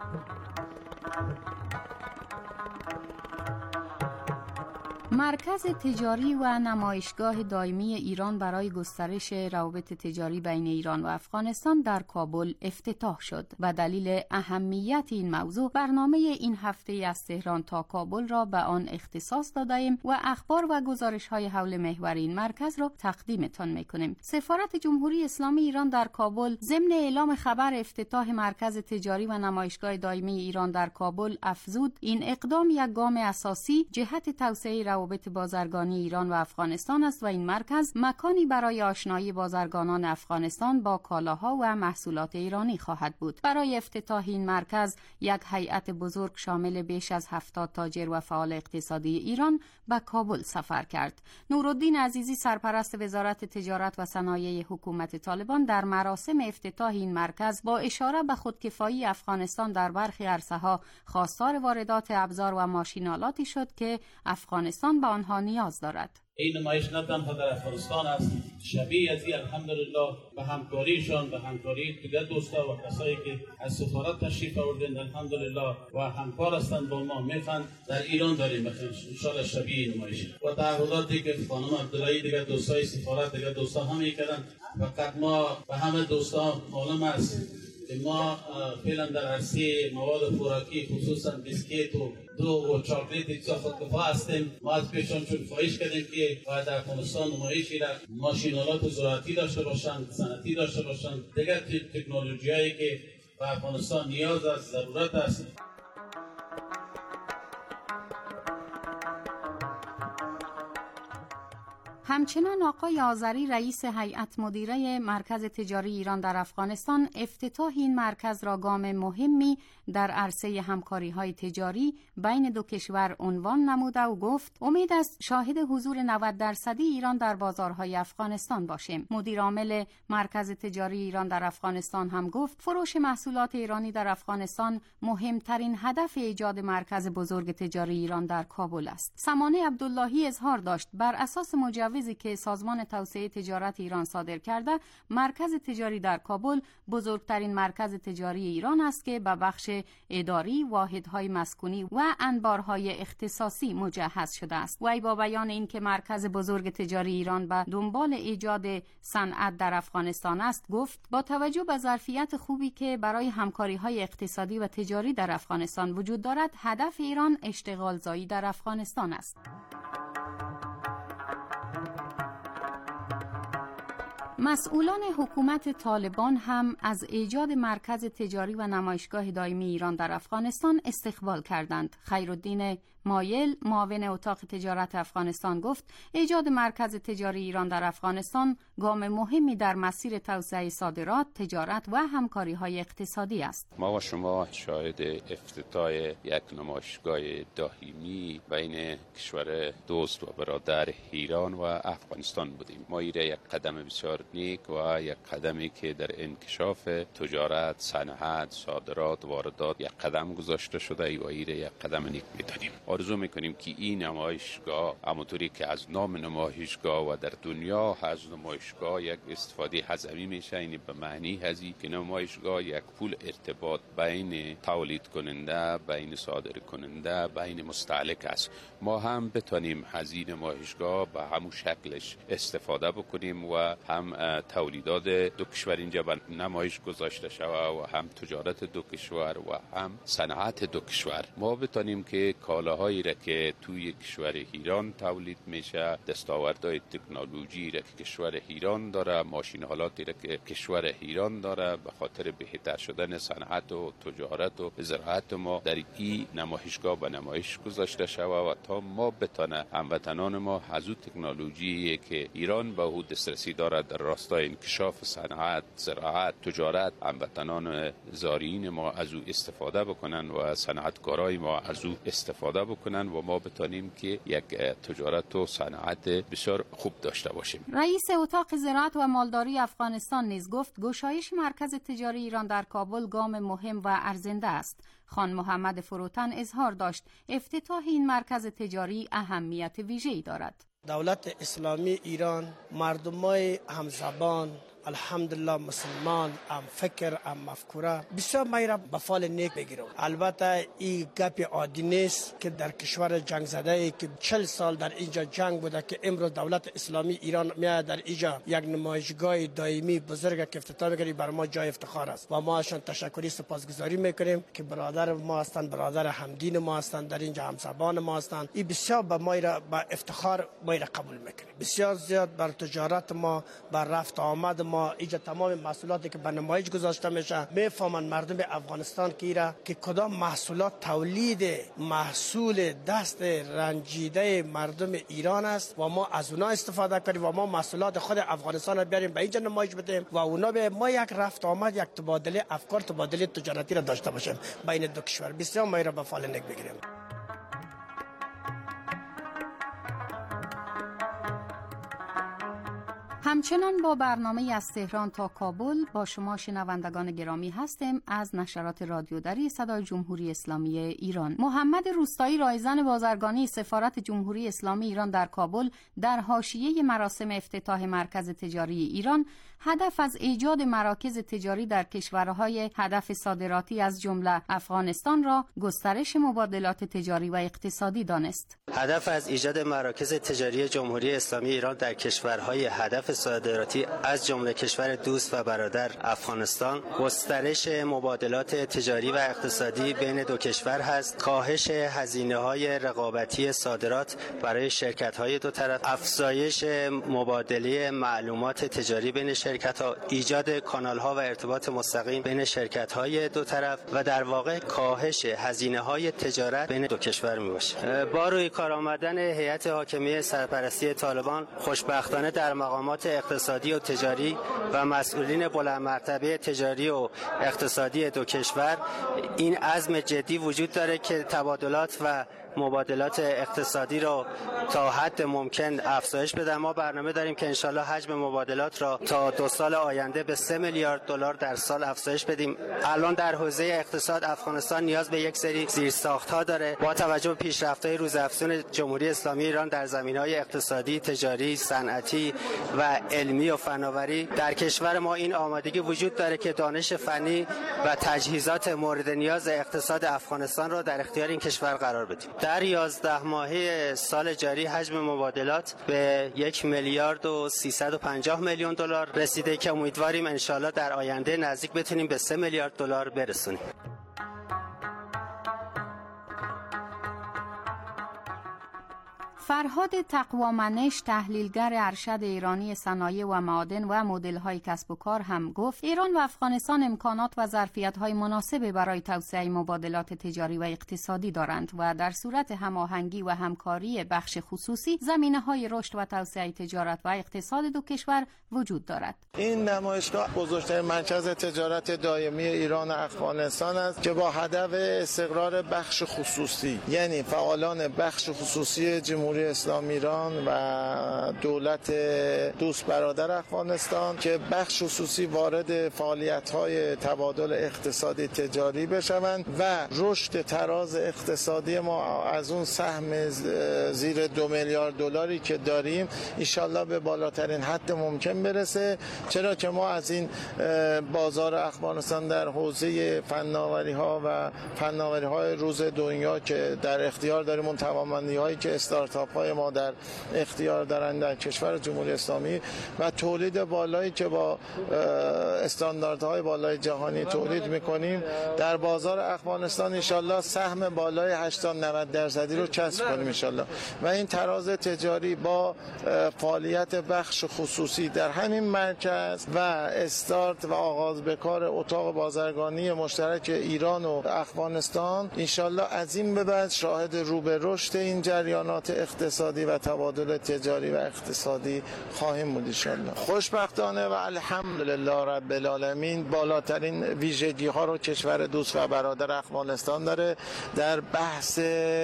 J: مرکز تجاری و نمایشگاه دائمی ایران برای گسترش روابط تجاری بین ایران و افغانستان در کابل افتتاح شد و دلیل اهمیت این موضوع برنامه این هفته از تهران تا کابل را به آن اختصاص دادیم و اخبار و گزارش‌های حول محور این مرکز را تقدیمتان می‌کنیم. سفارت جمهوری اسلامی ایران در کابل ضمن اعلام خبر افتتاح مرکز تجاری و نمایشگاه دائمی ایران در کابل افزود این اقدام یک گام اساسی جهت توسعه روابط بازرگانی ایران و افغانستان است و این مرکز مکانی برای آشنایی بازرگانان افغانستان با کالاها و محصولات ایرانی خواهد بود. برای افتتاح این مرکز یک هیئت بزرگ شامل بیش از 70 تاجر و فعال اقتصادی ایران به کابل سفر کرد. نورالدین عزیزی سرپرست وزارت تجارت و صنایع حکومت طالبان در مراسم افتتاح این مرکز با اشاره به خودکفایی افغانستان در برخی عرصه‌ها خواستار واردات ابزار و ماشینالاتی شد که افغانستان افغانستان به آنها نیاز دارد.
P: این نمایش نه تنها در افغانستان است، شبیه از این الحمدلله به همکاریشان، به همکاری دیگر دوستا و کسایی که از سفارت تشریف آوردند الحمدلله و همکار هستند با ما میفهمند در ایران داریم بخیر ان شاء الله شبیه نمایش و تعهداتی که خانم عبداللهی دیگر دوستای سفارت دیگر دوستا هم میکردند. فقط ما به همه دوستا معلوم است که ما فعلا در عرصه مواد خوراکی خصوصا بیسکیت و دو و چاکلیت اجزا خودکفا هستیم. ما از پیشان چون خواهش کردیم که باید در افغانستان نمایشی را ماشینالات زراعتی داشته باشند، صنعتی داشته باشند، دیگر تکنولوژی هایی که به افغانستان نیاز است، ضرورت است.
J: همچنان آقای آذری رئیس هیئت مدیره مرکز تجاری ایران در افغانستان افتتاح این مرکز را گام مهمی در عرصه همکاری‌های تجاری بین دو کشور عنوان نموده و گفت امید است شاهد حضور 90% ایران در بازارهای افغانستان باشیم. مدیر عامل مرکز تجاری ایران در افغانستان هم گفت فروش محصولات ایرانی در افغانستان مهمترین هدف ایجاد مرکز بزرگ تجاری ایران در کابل است. سمانه عبداللهی اظهار داشت بر اساس مجوزی که سازمان توسعه تجارت ایران صادر کرده، مرکز تجاری در کابل بزرگترین مرکز تجاری ایران است که به بخش اداری، واحدهای مسکونی و انبارهای اختصاصی مجهز شده است. وی با بیان اینکه مرکز بزرگ تجاری ایران به دنبال ایجاد صنعت در افغانستان است، گفت با توجه به ظرفیت خوبی که برای همکاری‌های اقتصادی و تجاری در افغانستان وجود دارد، هدف ایران اشتغال زایی در افغانستان است. مسئولان حکومت طالبان هم از ایجاد مرکز تجاری و نمایشگاه دائمی ایران در افغانستان استقبال کردند. خیرالدین مایل معاون اتاق تجارت افغانستان گفت ایجاد مرکز تجاری ایران در افغانستان گام مهمی در مسیر توسعه صادرات، تجارت و همکاری‌های اقتصادی است.
Q: ما و شما شاهد افتتاح یک نمایشگاه دائمی بین کشور دوست و برادر ایران و افغانستان بودیم. ما ایره یک قدم بسیار نیک و یک قدمی که در انکشاف تجارت، صنعت، صادرات، واردات یک قدم گذاشته شده و ایره یک قدم نیک می‌دانیم. آرزو میکنیم که این نمایشگاه همونطوری که از نام نمایشگاه و در دنیا از نمایشگاه یک استفاده حزمی میشه، این به معنی هزی که نمایشگاه یک پول ارتباط بین تولید کننده، بین صادر کننده، بین مستهلک است. ما هم بتونیم از این نمایشگاه به همون شکلش استفاده بکنیم و هم تولیدات دو کشور اینجا به نمایش گذاشته شود و هم تجارت دو کشور و هم صنعت دو کشور. ما بتونیم که کالاهایی را که توی کشور ایران تولید میشه، دستاوردهای تکنولوژی را که کشور ایران داره، ماشینالاتی را که کشور ایران داره، به خاطر بهتر شدن صنعت و تجارت و زراعت ما در این نمایشگاه به نمایش گذاشته شود و تا ما بتونه هموطنان ما از اون تکنولوژی که ایران به او دسترسی داره در راستای انکشاف صنعت، زراعت، تجارت، هموطنان زارعین ما از او استفاده بکنن و صنعتکارای ما از او استفاده بکنن و ما بتونیم که یک تجارت و صنعت بسیار خوب داشته باشیم.
J: رئیس اتاق زراعت و مالداری افغانستان نیز گفت گشایش مرکز تجاری ایران در کابل گام مهم و ارزنده است. خان محمد فروتن اظهار داشت افتتاح این مرکز تجاری اهمیت ویژه‌ای دارد.
R: دولت اسلامی ایران مردمای همزبان الحمدلله مسلمان ام فکر ام مفکوره بسیار میره به فال نیک بگیرم. البته این گپ عادی نیست که در کشور جنگ زده ای که 40 سال در اینجا جنگ بوده که امروز دولت اسلامی ایران میاد در اینجا یک نمایشگاه دائمی بزرگ که افتتاح میکنه، بر ما جای افتخار است و ما ازشان تشکری سپاسگزاری میکنیم که برادر ما هستند، برادر همدین ما هستند، در اینجا همزبان ما هستند. این بسیار به ما با افتخار ما قبول میکنیم. بسیار زیاد بر تجارت ما، بر رفت آمد ما اینجا تمام محصولاتی که به نمایش گذاشته میشه میفهمن مردم افغانستان که کدام محصولات تولید محصول دست رنجیده مردم ایران است و ما از اونا استفاده کنیم و ما محصولات خود افغانستان رو بیاریم به اینجا نمایش بدیم و اونا به ما یک رفت آمد، یک تبادله افکار، تبادله تجارتی را داشته باشیم بین دو کشور. بسیار ما را به فال نیک بگیریم.
J: همچنان با برنامه از تهران تا کابل با شما شنوندگان گرامی هستیم از نشرات رادیو دری صدای جمهوری اسلامی ایران. محمد روستایی رایزن بازرگانی سفارت جمهوری اسلامی ایران در کابل در حاشیه مراسم افتتاح مرکز تجاری ایران هدف از ایجاد مراکز تجاری در کشورهای هدف صادراتی از جمله افغانستان را گسترش مبادلات تجاری و اقتصادی دانست.
S: هدف از ایجاد مراکز تجاری جمهوری اسلامی ایران در کشورهای هدف صادراتی از جمله کشور دوست و برادر افغانستان گسترش مبادلات تجاری و اقتصادی بین دو کشور هست، کاهش هزینه‌های رقابتی صادرات برای شرکت‌های دو طرف، افزایش مبادله معلومات تجاری بین شرکت‌ها، ایجاد کانال‌ها و ارتباط مستقیم بین شرکت‌های دو طرف و در واقع کاهش هزینه‌های تجارت بین دو کشور میباشه. با روی کار آمدن هیئت حاکمیه سرپرستی طالبان خوشبختانه در مقامات اقتصادی و تجاری و مسئولین بلند مرتبه تجاری و اقتصادی دو کشور این عزم جدی وجود داره که تبادلات و مبادلات اقتصادی را تا حد ممکن افزایش بده. ما برنامه داریم که انشالله حجم مبادلات را تا 2 سال آینده به 3 میلیارد دلار در سال افزایش بدیم. الان در حوزه اقتصاد افغانستان نیاز به یک سری زیرساخت‌ها داره. با توجه به پیشرفت‌های روزافزون جمهوری اسلامی ایران در زمینه‌های اقتصادی، تجاری، صنعتی و علمی و فناوری در کشور ما این آمادگی وجود داره که دانش فنی و تجهیزات مورد نیاز اقتصاد افغانستان را در اختیار این کشور قرار بدیم. در 11 ماهه سال جاری حجم مبادلات به 1 میلیارد و 350 میلیون دلار رسیده که امیدواریم انشالله در آینده نزدیک بتونیم به 3 میلیارد دلار برسونیم.
J: فرهاد تقوامنش تحلیلگر ارشد ایرانی صنایع و معادن و مدل‌های کسب و کار هم گفت ایران و افغانستان امکانات و ظرفیت‌های مناسب برای توسعه مبادلات تجاری و اقتصادی دارند و در صورت هماهنگی و همکاری بخش خصوصی زمینه‌های رشد و توسعه تجارت و اقتصاد دو کشور وجود دارد.
T: این نمایشگاه بزرگترین مرکز تجارت دائمی ایران و افغانستان است که با هدف استقرار بخش خصوصی، یعنی فعالان بخش خصوصی جمهوری اسلامی ایران و دولت دوست برادر افغانستان که بخش خصوصی وارد فعالیت‌های تبادل اقتصادی تجاری بشوند و رشد تراز اقتصادی ما از اون سهم زیر 2 میلیارد دلاری که داریم انشالله به بالاترین حد ممکن برسه، چرا که ما از این بازار افغانستان در حوزه فناوری‌ها و فناوری‌های روز دنیا که در اختیار داریم، اون توانمندی‌هایی که استارتاپ های ما در اختیار دارند در کشور جمهوری اسلامی و تولید بالایی که با استانداردهای بالای جهانی تولید میکنیم در بازار افغانستان انشالله سهم بالای 80-90% رو کسب کنیم انشالله و این تراز تجاری با فعالیت بخش خصوصی در همین مرکز و استارت و آغاز به کار اتاق بازرگانی مشترک ایران و افغانستان انشالله از این به بعد شاهد رو به رشد این جریانات اقتصادی و تبادل تجاری و اقتصادی خواهیم بود انشالله. خوشبختانه و الحمدلله رب العالمین بالاترین ویژگی ها رو کشور دوست و برادر افغانستان داره در بحث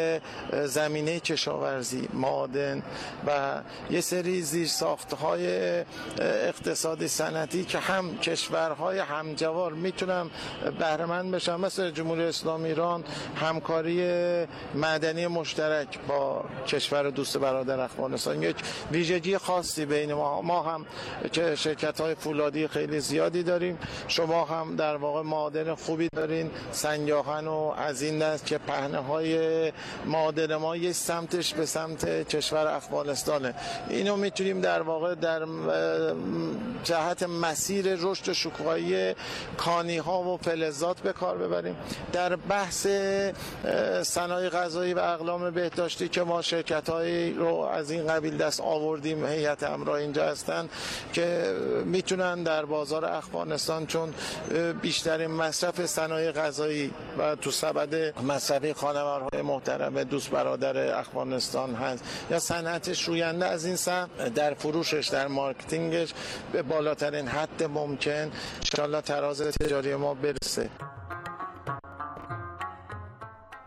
T: زمینه کشاورزی، معادن و یه سری زیرساخت‌های اقتصادی صنعتی که هم کشورهای همجوار میتونن بهره مند بشن، مثل جمهوری اسلامی ایران همکاری معدنی مشترک با کشور دوست برادر افغانستان یک ویژگی خاصی بین ما هم که شرکت‌های فولادی خیلی زیادی داریم، شما هم در واقع معادن خوبی دارین، سنگاهن و از این دست که پهنه‌های معادن ما یک سمتش به سمت کشور افغانستانه. اینو میتونیم در واقع در جهت مسیر رشد شکوفایی کانی‌ها و فلزات به کار ببریم. در بحث صنایع غذایی و اقلام بهداشتی که ما شرکت‌هایی رو از این قبیل دست آوردیم، هیئت همراه اینجا هستن که میتونن در بازار افغانستان، چون بیشترین مصرف صنایع غذایی و تو سبد مصرفی خانوارهای محترم دوست برادر افغانستان هست یا صنعت شوینده، از این سهم در فروشش در مارکتینگش به بالاترین حد ممکن ان شاءالله تراز تجاری ما برسه.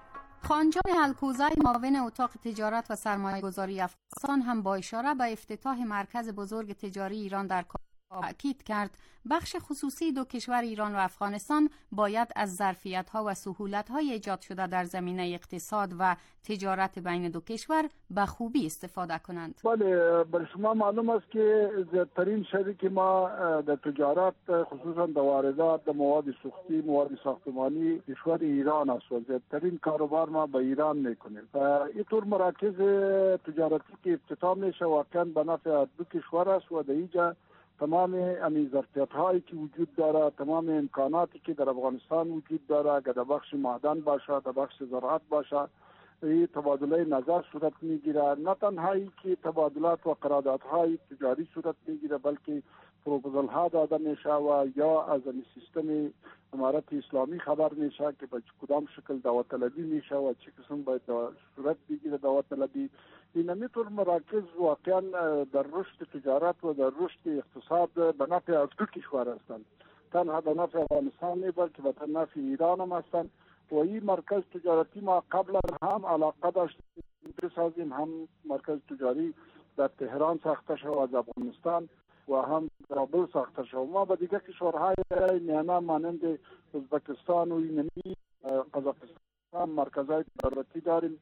J: خانجان الکوزی معاون اتاق تجارت و سرمایه گذاری افغانستان هم با اشاره به افتتاح مرکز بزرگ تجاری ایران در کابل تأکید کرد بخش خصوصی دو کشور ایران و افغانستان باید از ظرفیت‌ها و سهولت‌های ایجاد شده در زمینه اقتصاد و تجارت بین دو کشور به خوبی استفاده کنند.
U: بله، برای شما معلوم است که زیادترین شریک ما در تجارت خصوصا در واردات در مواد سوختی، مواد ساختمانی کشور ایران است و زیادترین کاروبار ما به ایران میکنیم. اینطور مراکز تجارتی که افتتاح میشه واقعا به نفع دو کشور است و در اینجا تمام امی ظرفیت هایی که وجود داره، تمام امکاناتی که در افغانستان وجود داره، اگر در بخش معدن باشه، در بخش زراعت باشه، این تبادله نظر صورت میگیره. نه تنها که تبادلات و قراردادهای تجاری صورت میگیره، بلکه پروپوزال ها داده میشه و یا از این سیستم امارت اسلامی خبر میشه که به کدام شکل داوطلبی میشه و چه قسم باید صورت بگیره داوطلبی. این همینطور مراکز واقعا در رشد تجارت و در رشد اقتصاد به نفع دو کشور هستند، تنها به نفع افغانستان نه بلکه به نفع ایران هم هستند. و این مرکز تجارتی ما قبلا هم علاقه داشتیم بسازیم، هم مرکز تجاری در تهران ساخته شد از افغانستان و هم کابل ساخته شد. ما به دیگر کشورهای میانه مانند ازبکستان و اینمی قزاقستان مرکزهای تجارتی داریم،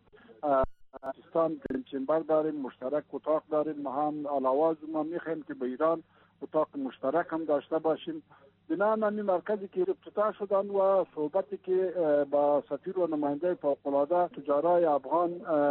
U: پاکستان چنبر داریم، مشترک اتاق داریم. ما هم علاوه ما میخوایم که به ایران اتاق مشترک هم داشته باشیم. بنابراین این مرکزی که افتتاح شدن و صحبتی که با سفیر و نماینده فوق‌العاده تجارای افغان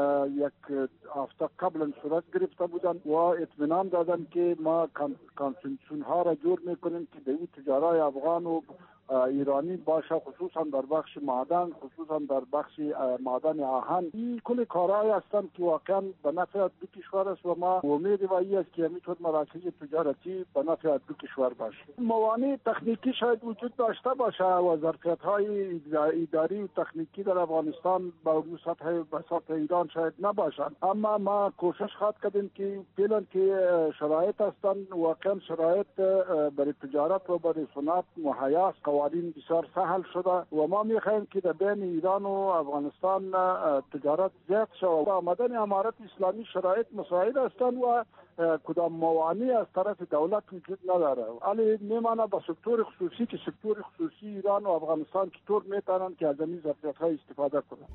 U: یک هفته قبل صورت گرفته بودن و اطمینان دادن که ما کانسنسیون ها را جور میکنیم که در تجارای افغان و ایرانی باشه، خصوصا در بخش معدن، خصوصا در بخش معدن آهن. این کل کارهایی هستند که واقعا به نفع دو کشور است و ما امید و این است که همینطور مراکز تجارتی به نفع دو کشور باشه. موانع تکنیکی شاید وجود داشته باشه و ظرفیت‌های اداری و تکنیکی در افغانستان با سطح ایران شاید نباشند، اما ما کوشش خواهد کردیم که فعلا که شرایط هستند واقعا شرایط برای تجارت و برای صنعت مهیا است. قوانین بسیار سهل شده و ما میخواهیم که در بین ایران و افغانستان تجارت زیاد شود. آمدن امارت اسلامی شرایط مساعد هستند و کدام موانعی از طرف دولت وجود نداره. ولی میمانه با سکتور خصوصی که سکتور خصوصی ایران و افغانستان چطور میتونن که از این ظرفیت‌ها استفاده کنند.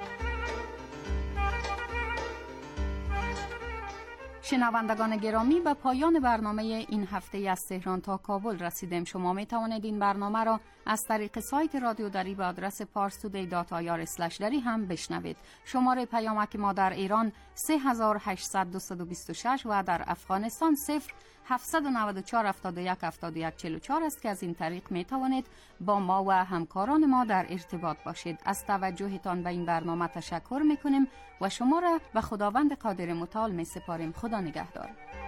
J: شنوندگان گرامی، به پایان برنامه این هفته از تهران تا کابل رسیدیم. شما می توانید این برنامه را از طریق سایت رادیو دری به آدرس parstoday.ir/dari هم بشنوید. شماره پیامک ما در ایران 3800 و در افغانستان 0794 71 71 44 است که از این طریق می توانید با ما و همکاران ما در ارتباط باشید. از توجهتان به این برنامه تشکر می کنیم و شما را به خداوند قادر متعال می سپاریم. خدا نگهدار.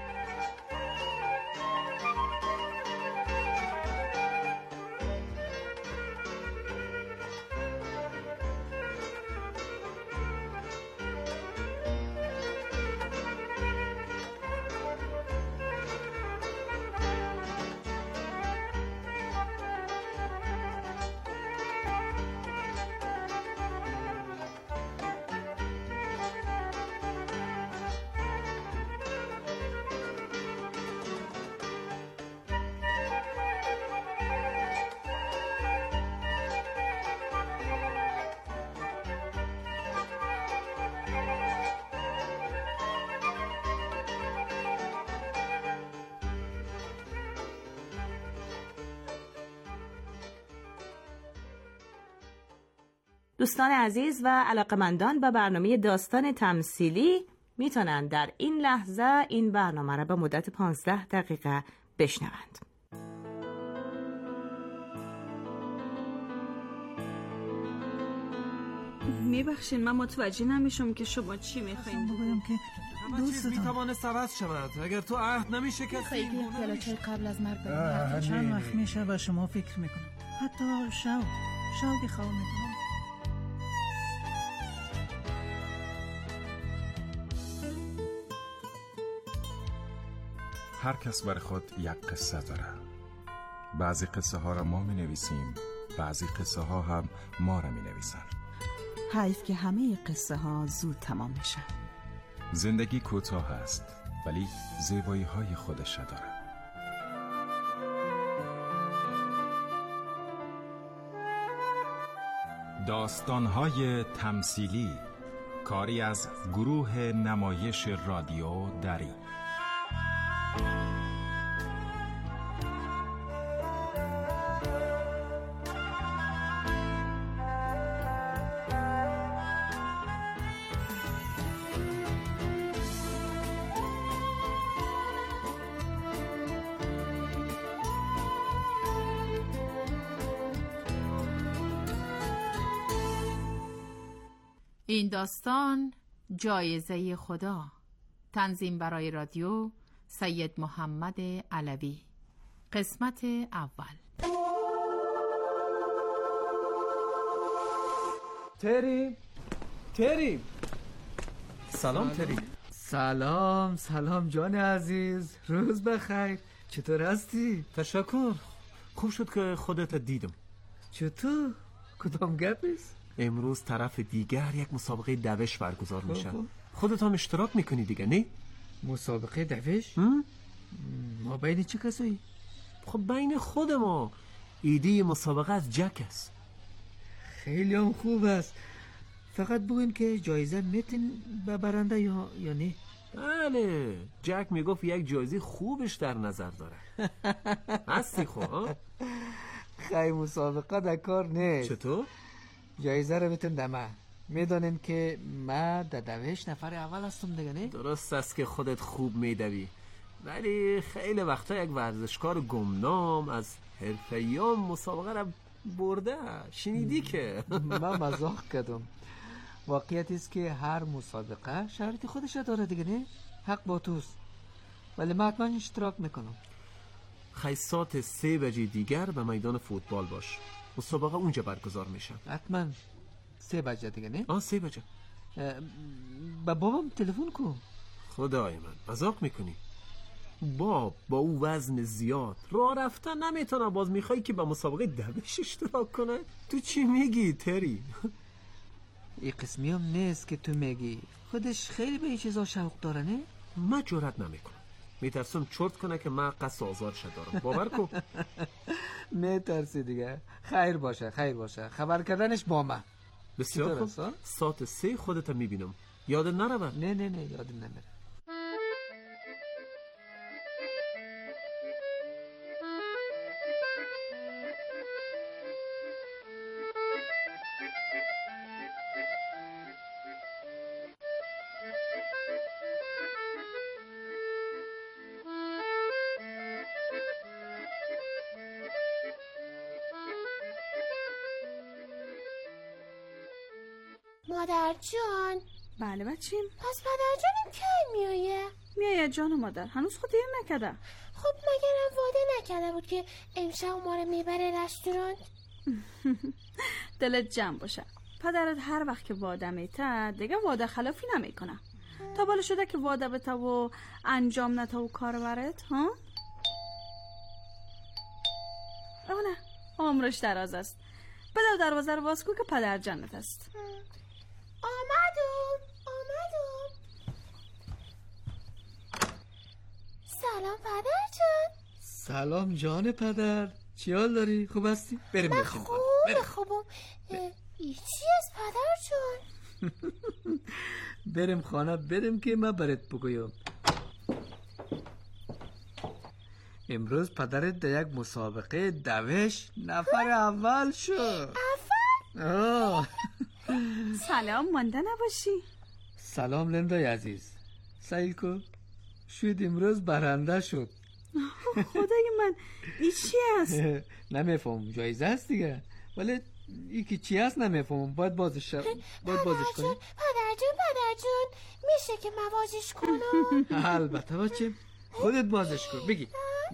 C: دوستان عزیز و علاقمندان به برنامه داستان تمثیلی میتونن در این لحظه این برنامه را به مدت 15 دقیقه بشنوند.
V: میبخشین من متوجه نمیشم که شما چی میخواین
W: بگویم که همه چیز میتوانست عوض شود اگر تو عهد نمیشه کسی
M: خیلی پیاله چای قبل از مرگ
W: بریم. چند وقت میشه و شما فکر میکنم حتی شوقی خواه میکنم.
X: هر کس بر خود یک قصه داره. بعضی قصه ها را ما می نویسیم، بعضی قصه ها هم ما را می نویسن.
A: حیف که همه قصه ها زود تمام میشن.
X: زندگی کوتاه است ولی زیبایی های خودش را دارد. داستان‌های تمثیلی، کاری از گروه نمایش رادیو دری.
M: این داستان جایزه خدا. تنظیم برای رادیو سید محمد علوی. قسمت اول.
B: تری سلام تری. سلام جان عزیز، روز بخیر. چطور هستی؟
E: تشکر، خوب شد که خودت دیدم.
B: چطور؟ کدام گپ است؟
E: امروز طرف دیگر یک مسابقه دوش برگزار میشه. خودت هم اشتراک میکنی دیگه نه؟
B: مسابقه دوش؟ ما بین چه کسایی؟
E: خب بین خود ما. ایده مسابقه از جک است.
B: خیلی هم خوب است. فقط بگوین که جایزه میتین به برنده یا نه؟
E: بله، جک میگفت یک جایزه خوبش در نظر داره. هستی خواه؟
B: خیلی مسابقه در کار نیست.
E: چطور؟
B: جایزه رو میتون دمه. میدانین که من در دوش نفر اول هستم دیگه نه؟
E: درست است که خودت خوب میدوی، ولی خیلی وقتا یک ورزشکار گمنام از حرفه‌ایان مسابقه رو برده. شنیدی که؟
B: من مزاح کردم. واقعیت است که هر مسابقه شرایط خودش داره دیگه نه؟ حق با توست. ولی من حتما اشتراک میکنم.
E: خیلی ساعت 3 بجه دیگر به میدان فوتبال باش. مسابقه اونجا برگزار میشه.
B: حتما 3 بجه دیگه نه؟
E: 3 بجه.
B: با بابام تلفن کن.
E: خدای من، مذاق میکنی؟ باب با او وزن زیاد راه رفتن نمیتونه، باز میخوای که به مسابقه دوش اشتراک کنه؟ تو چی میگی تری؟
B: این قسمی هم نیست که تو میگی. خودش خیلی به این چیزا شوق داره نه؟
E: من جرئت نمیکنم. میترسم چرت کنه که من قصد آزارش دارم. باور کن.
B: میترسی دیگه. خیر باشه خبر کردنش با من.
E: بسیار خوب. ساعت 3 خودت میبینم. یاد نره؟
B: نه یاد نمیره.
G: مادر جان.
V: بله بچیم.
G: پس مادر جانم کی
V: میایه جان مادر؟ هنوز خود دیر نکرده.
G: خب مگرم واده نکرده بود که امشب ما رو میبره رستوران؟
V: دلت جمع باشه. پدرت هر وقت که واده میته دیگه واده خلافی نمیکنه. تا بالا شده که واده بته و انجام نته و کار برت ها؟ نه عمرش دراز است. بده دروازه رو باز کن که پدر جنت است.
G: آمدم. سلام پدر جان.
B: سلام جان پدر. چی حال داری؟ خوب هستی؟ بریم بخیم.
G: خوبم. این چی است پدر جان؟
B: بریم خانه بریم که من برات بگویم. امروز پدرت در یک مسابقه دوش نفر اول شد.
V: سلام مانده نباشی.
B: سلام لندای عزیز. سعی کن شاید امروز برنده شد.
V: خدای من این چی است؟
B: نمیفهم. جایزه است دیگه، ولی این که چی است نمیفهم. باید بازش کنی.
G: پدر جون میشه که من بازش کنم؟
B: البته بچه خودت بازش کن. بگی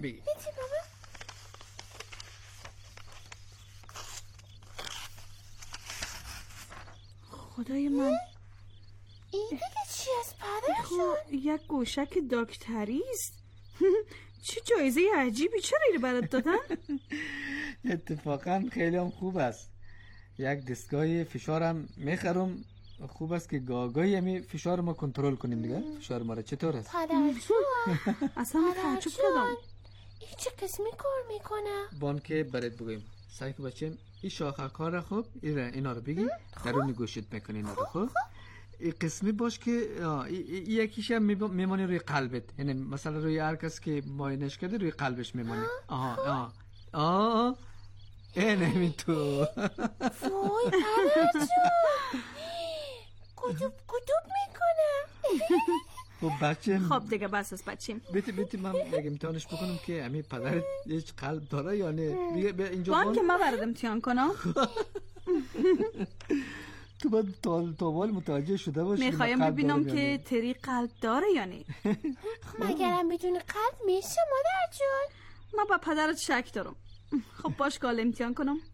V: خدای من
G: این دیگه چی است پدر جون؟
V: یک گوشک دکتری است. چه جایزه عجیبی. چرا اینو برات دادن؟
B: اتفاقا خیلی هم خوب است. یک دستگاه فشارم میخرم. خوب است که گاگاهی همی فشار ما کنترل کنیم دیگه. فشار ما را چطور است؟
G: پدر جون
V: اصلا تعجب کردم.
G: این چه قسمی کار میکنه؟
B: بانکه برات بگویم سعی که بچیم این شاخه کار را خوب اینا رو بگی درون گوشت میکنی اینا رو خوب. این قسمی باش که یکیش هم میمانی روی قلبت، یعنی مثلا روی هر کس که معاینش کرده روی قلبش میمانی. این همین تو.
G: وای پدر جون گدوب میکنه.
B: خب بچه
V: خب دیگه بس از بچیم.
B: بیتی من یک امتحانش بکنم که همین پدرت هیچ قلب داره یا نه. بیا اینجا
V: بان که ما برات امتحان کنم.
B: تو باید تاوال متوجه شده باشی.
V: میخوایم ببینم که تری قلب داره یا نه.
G: مگرم بدون قلب میشه مادر جون؟
V: ما با پدرت شک دارم. خب باش که امتحان کنم.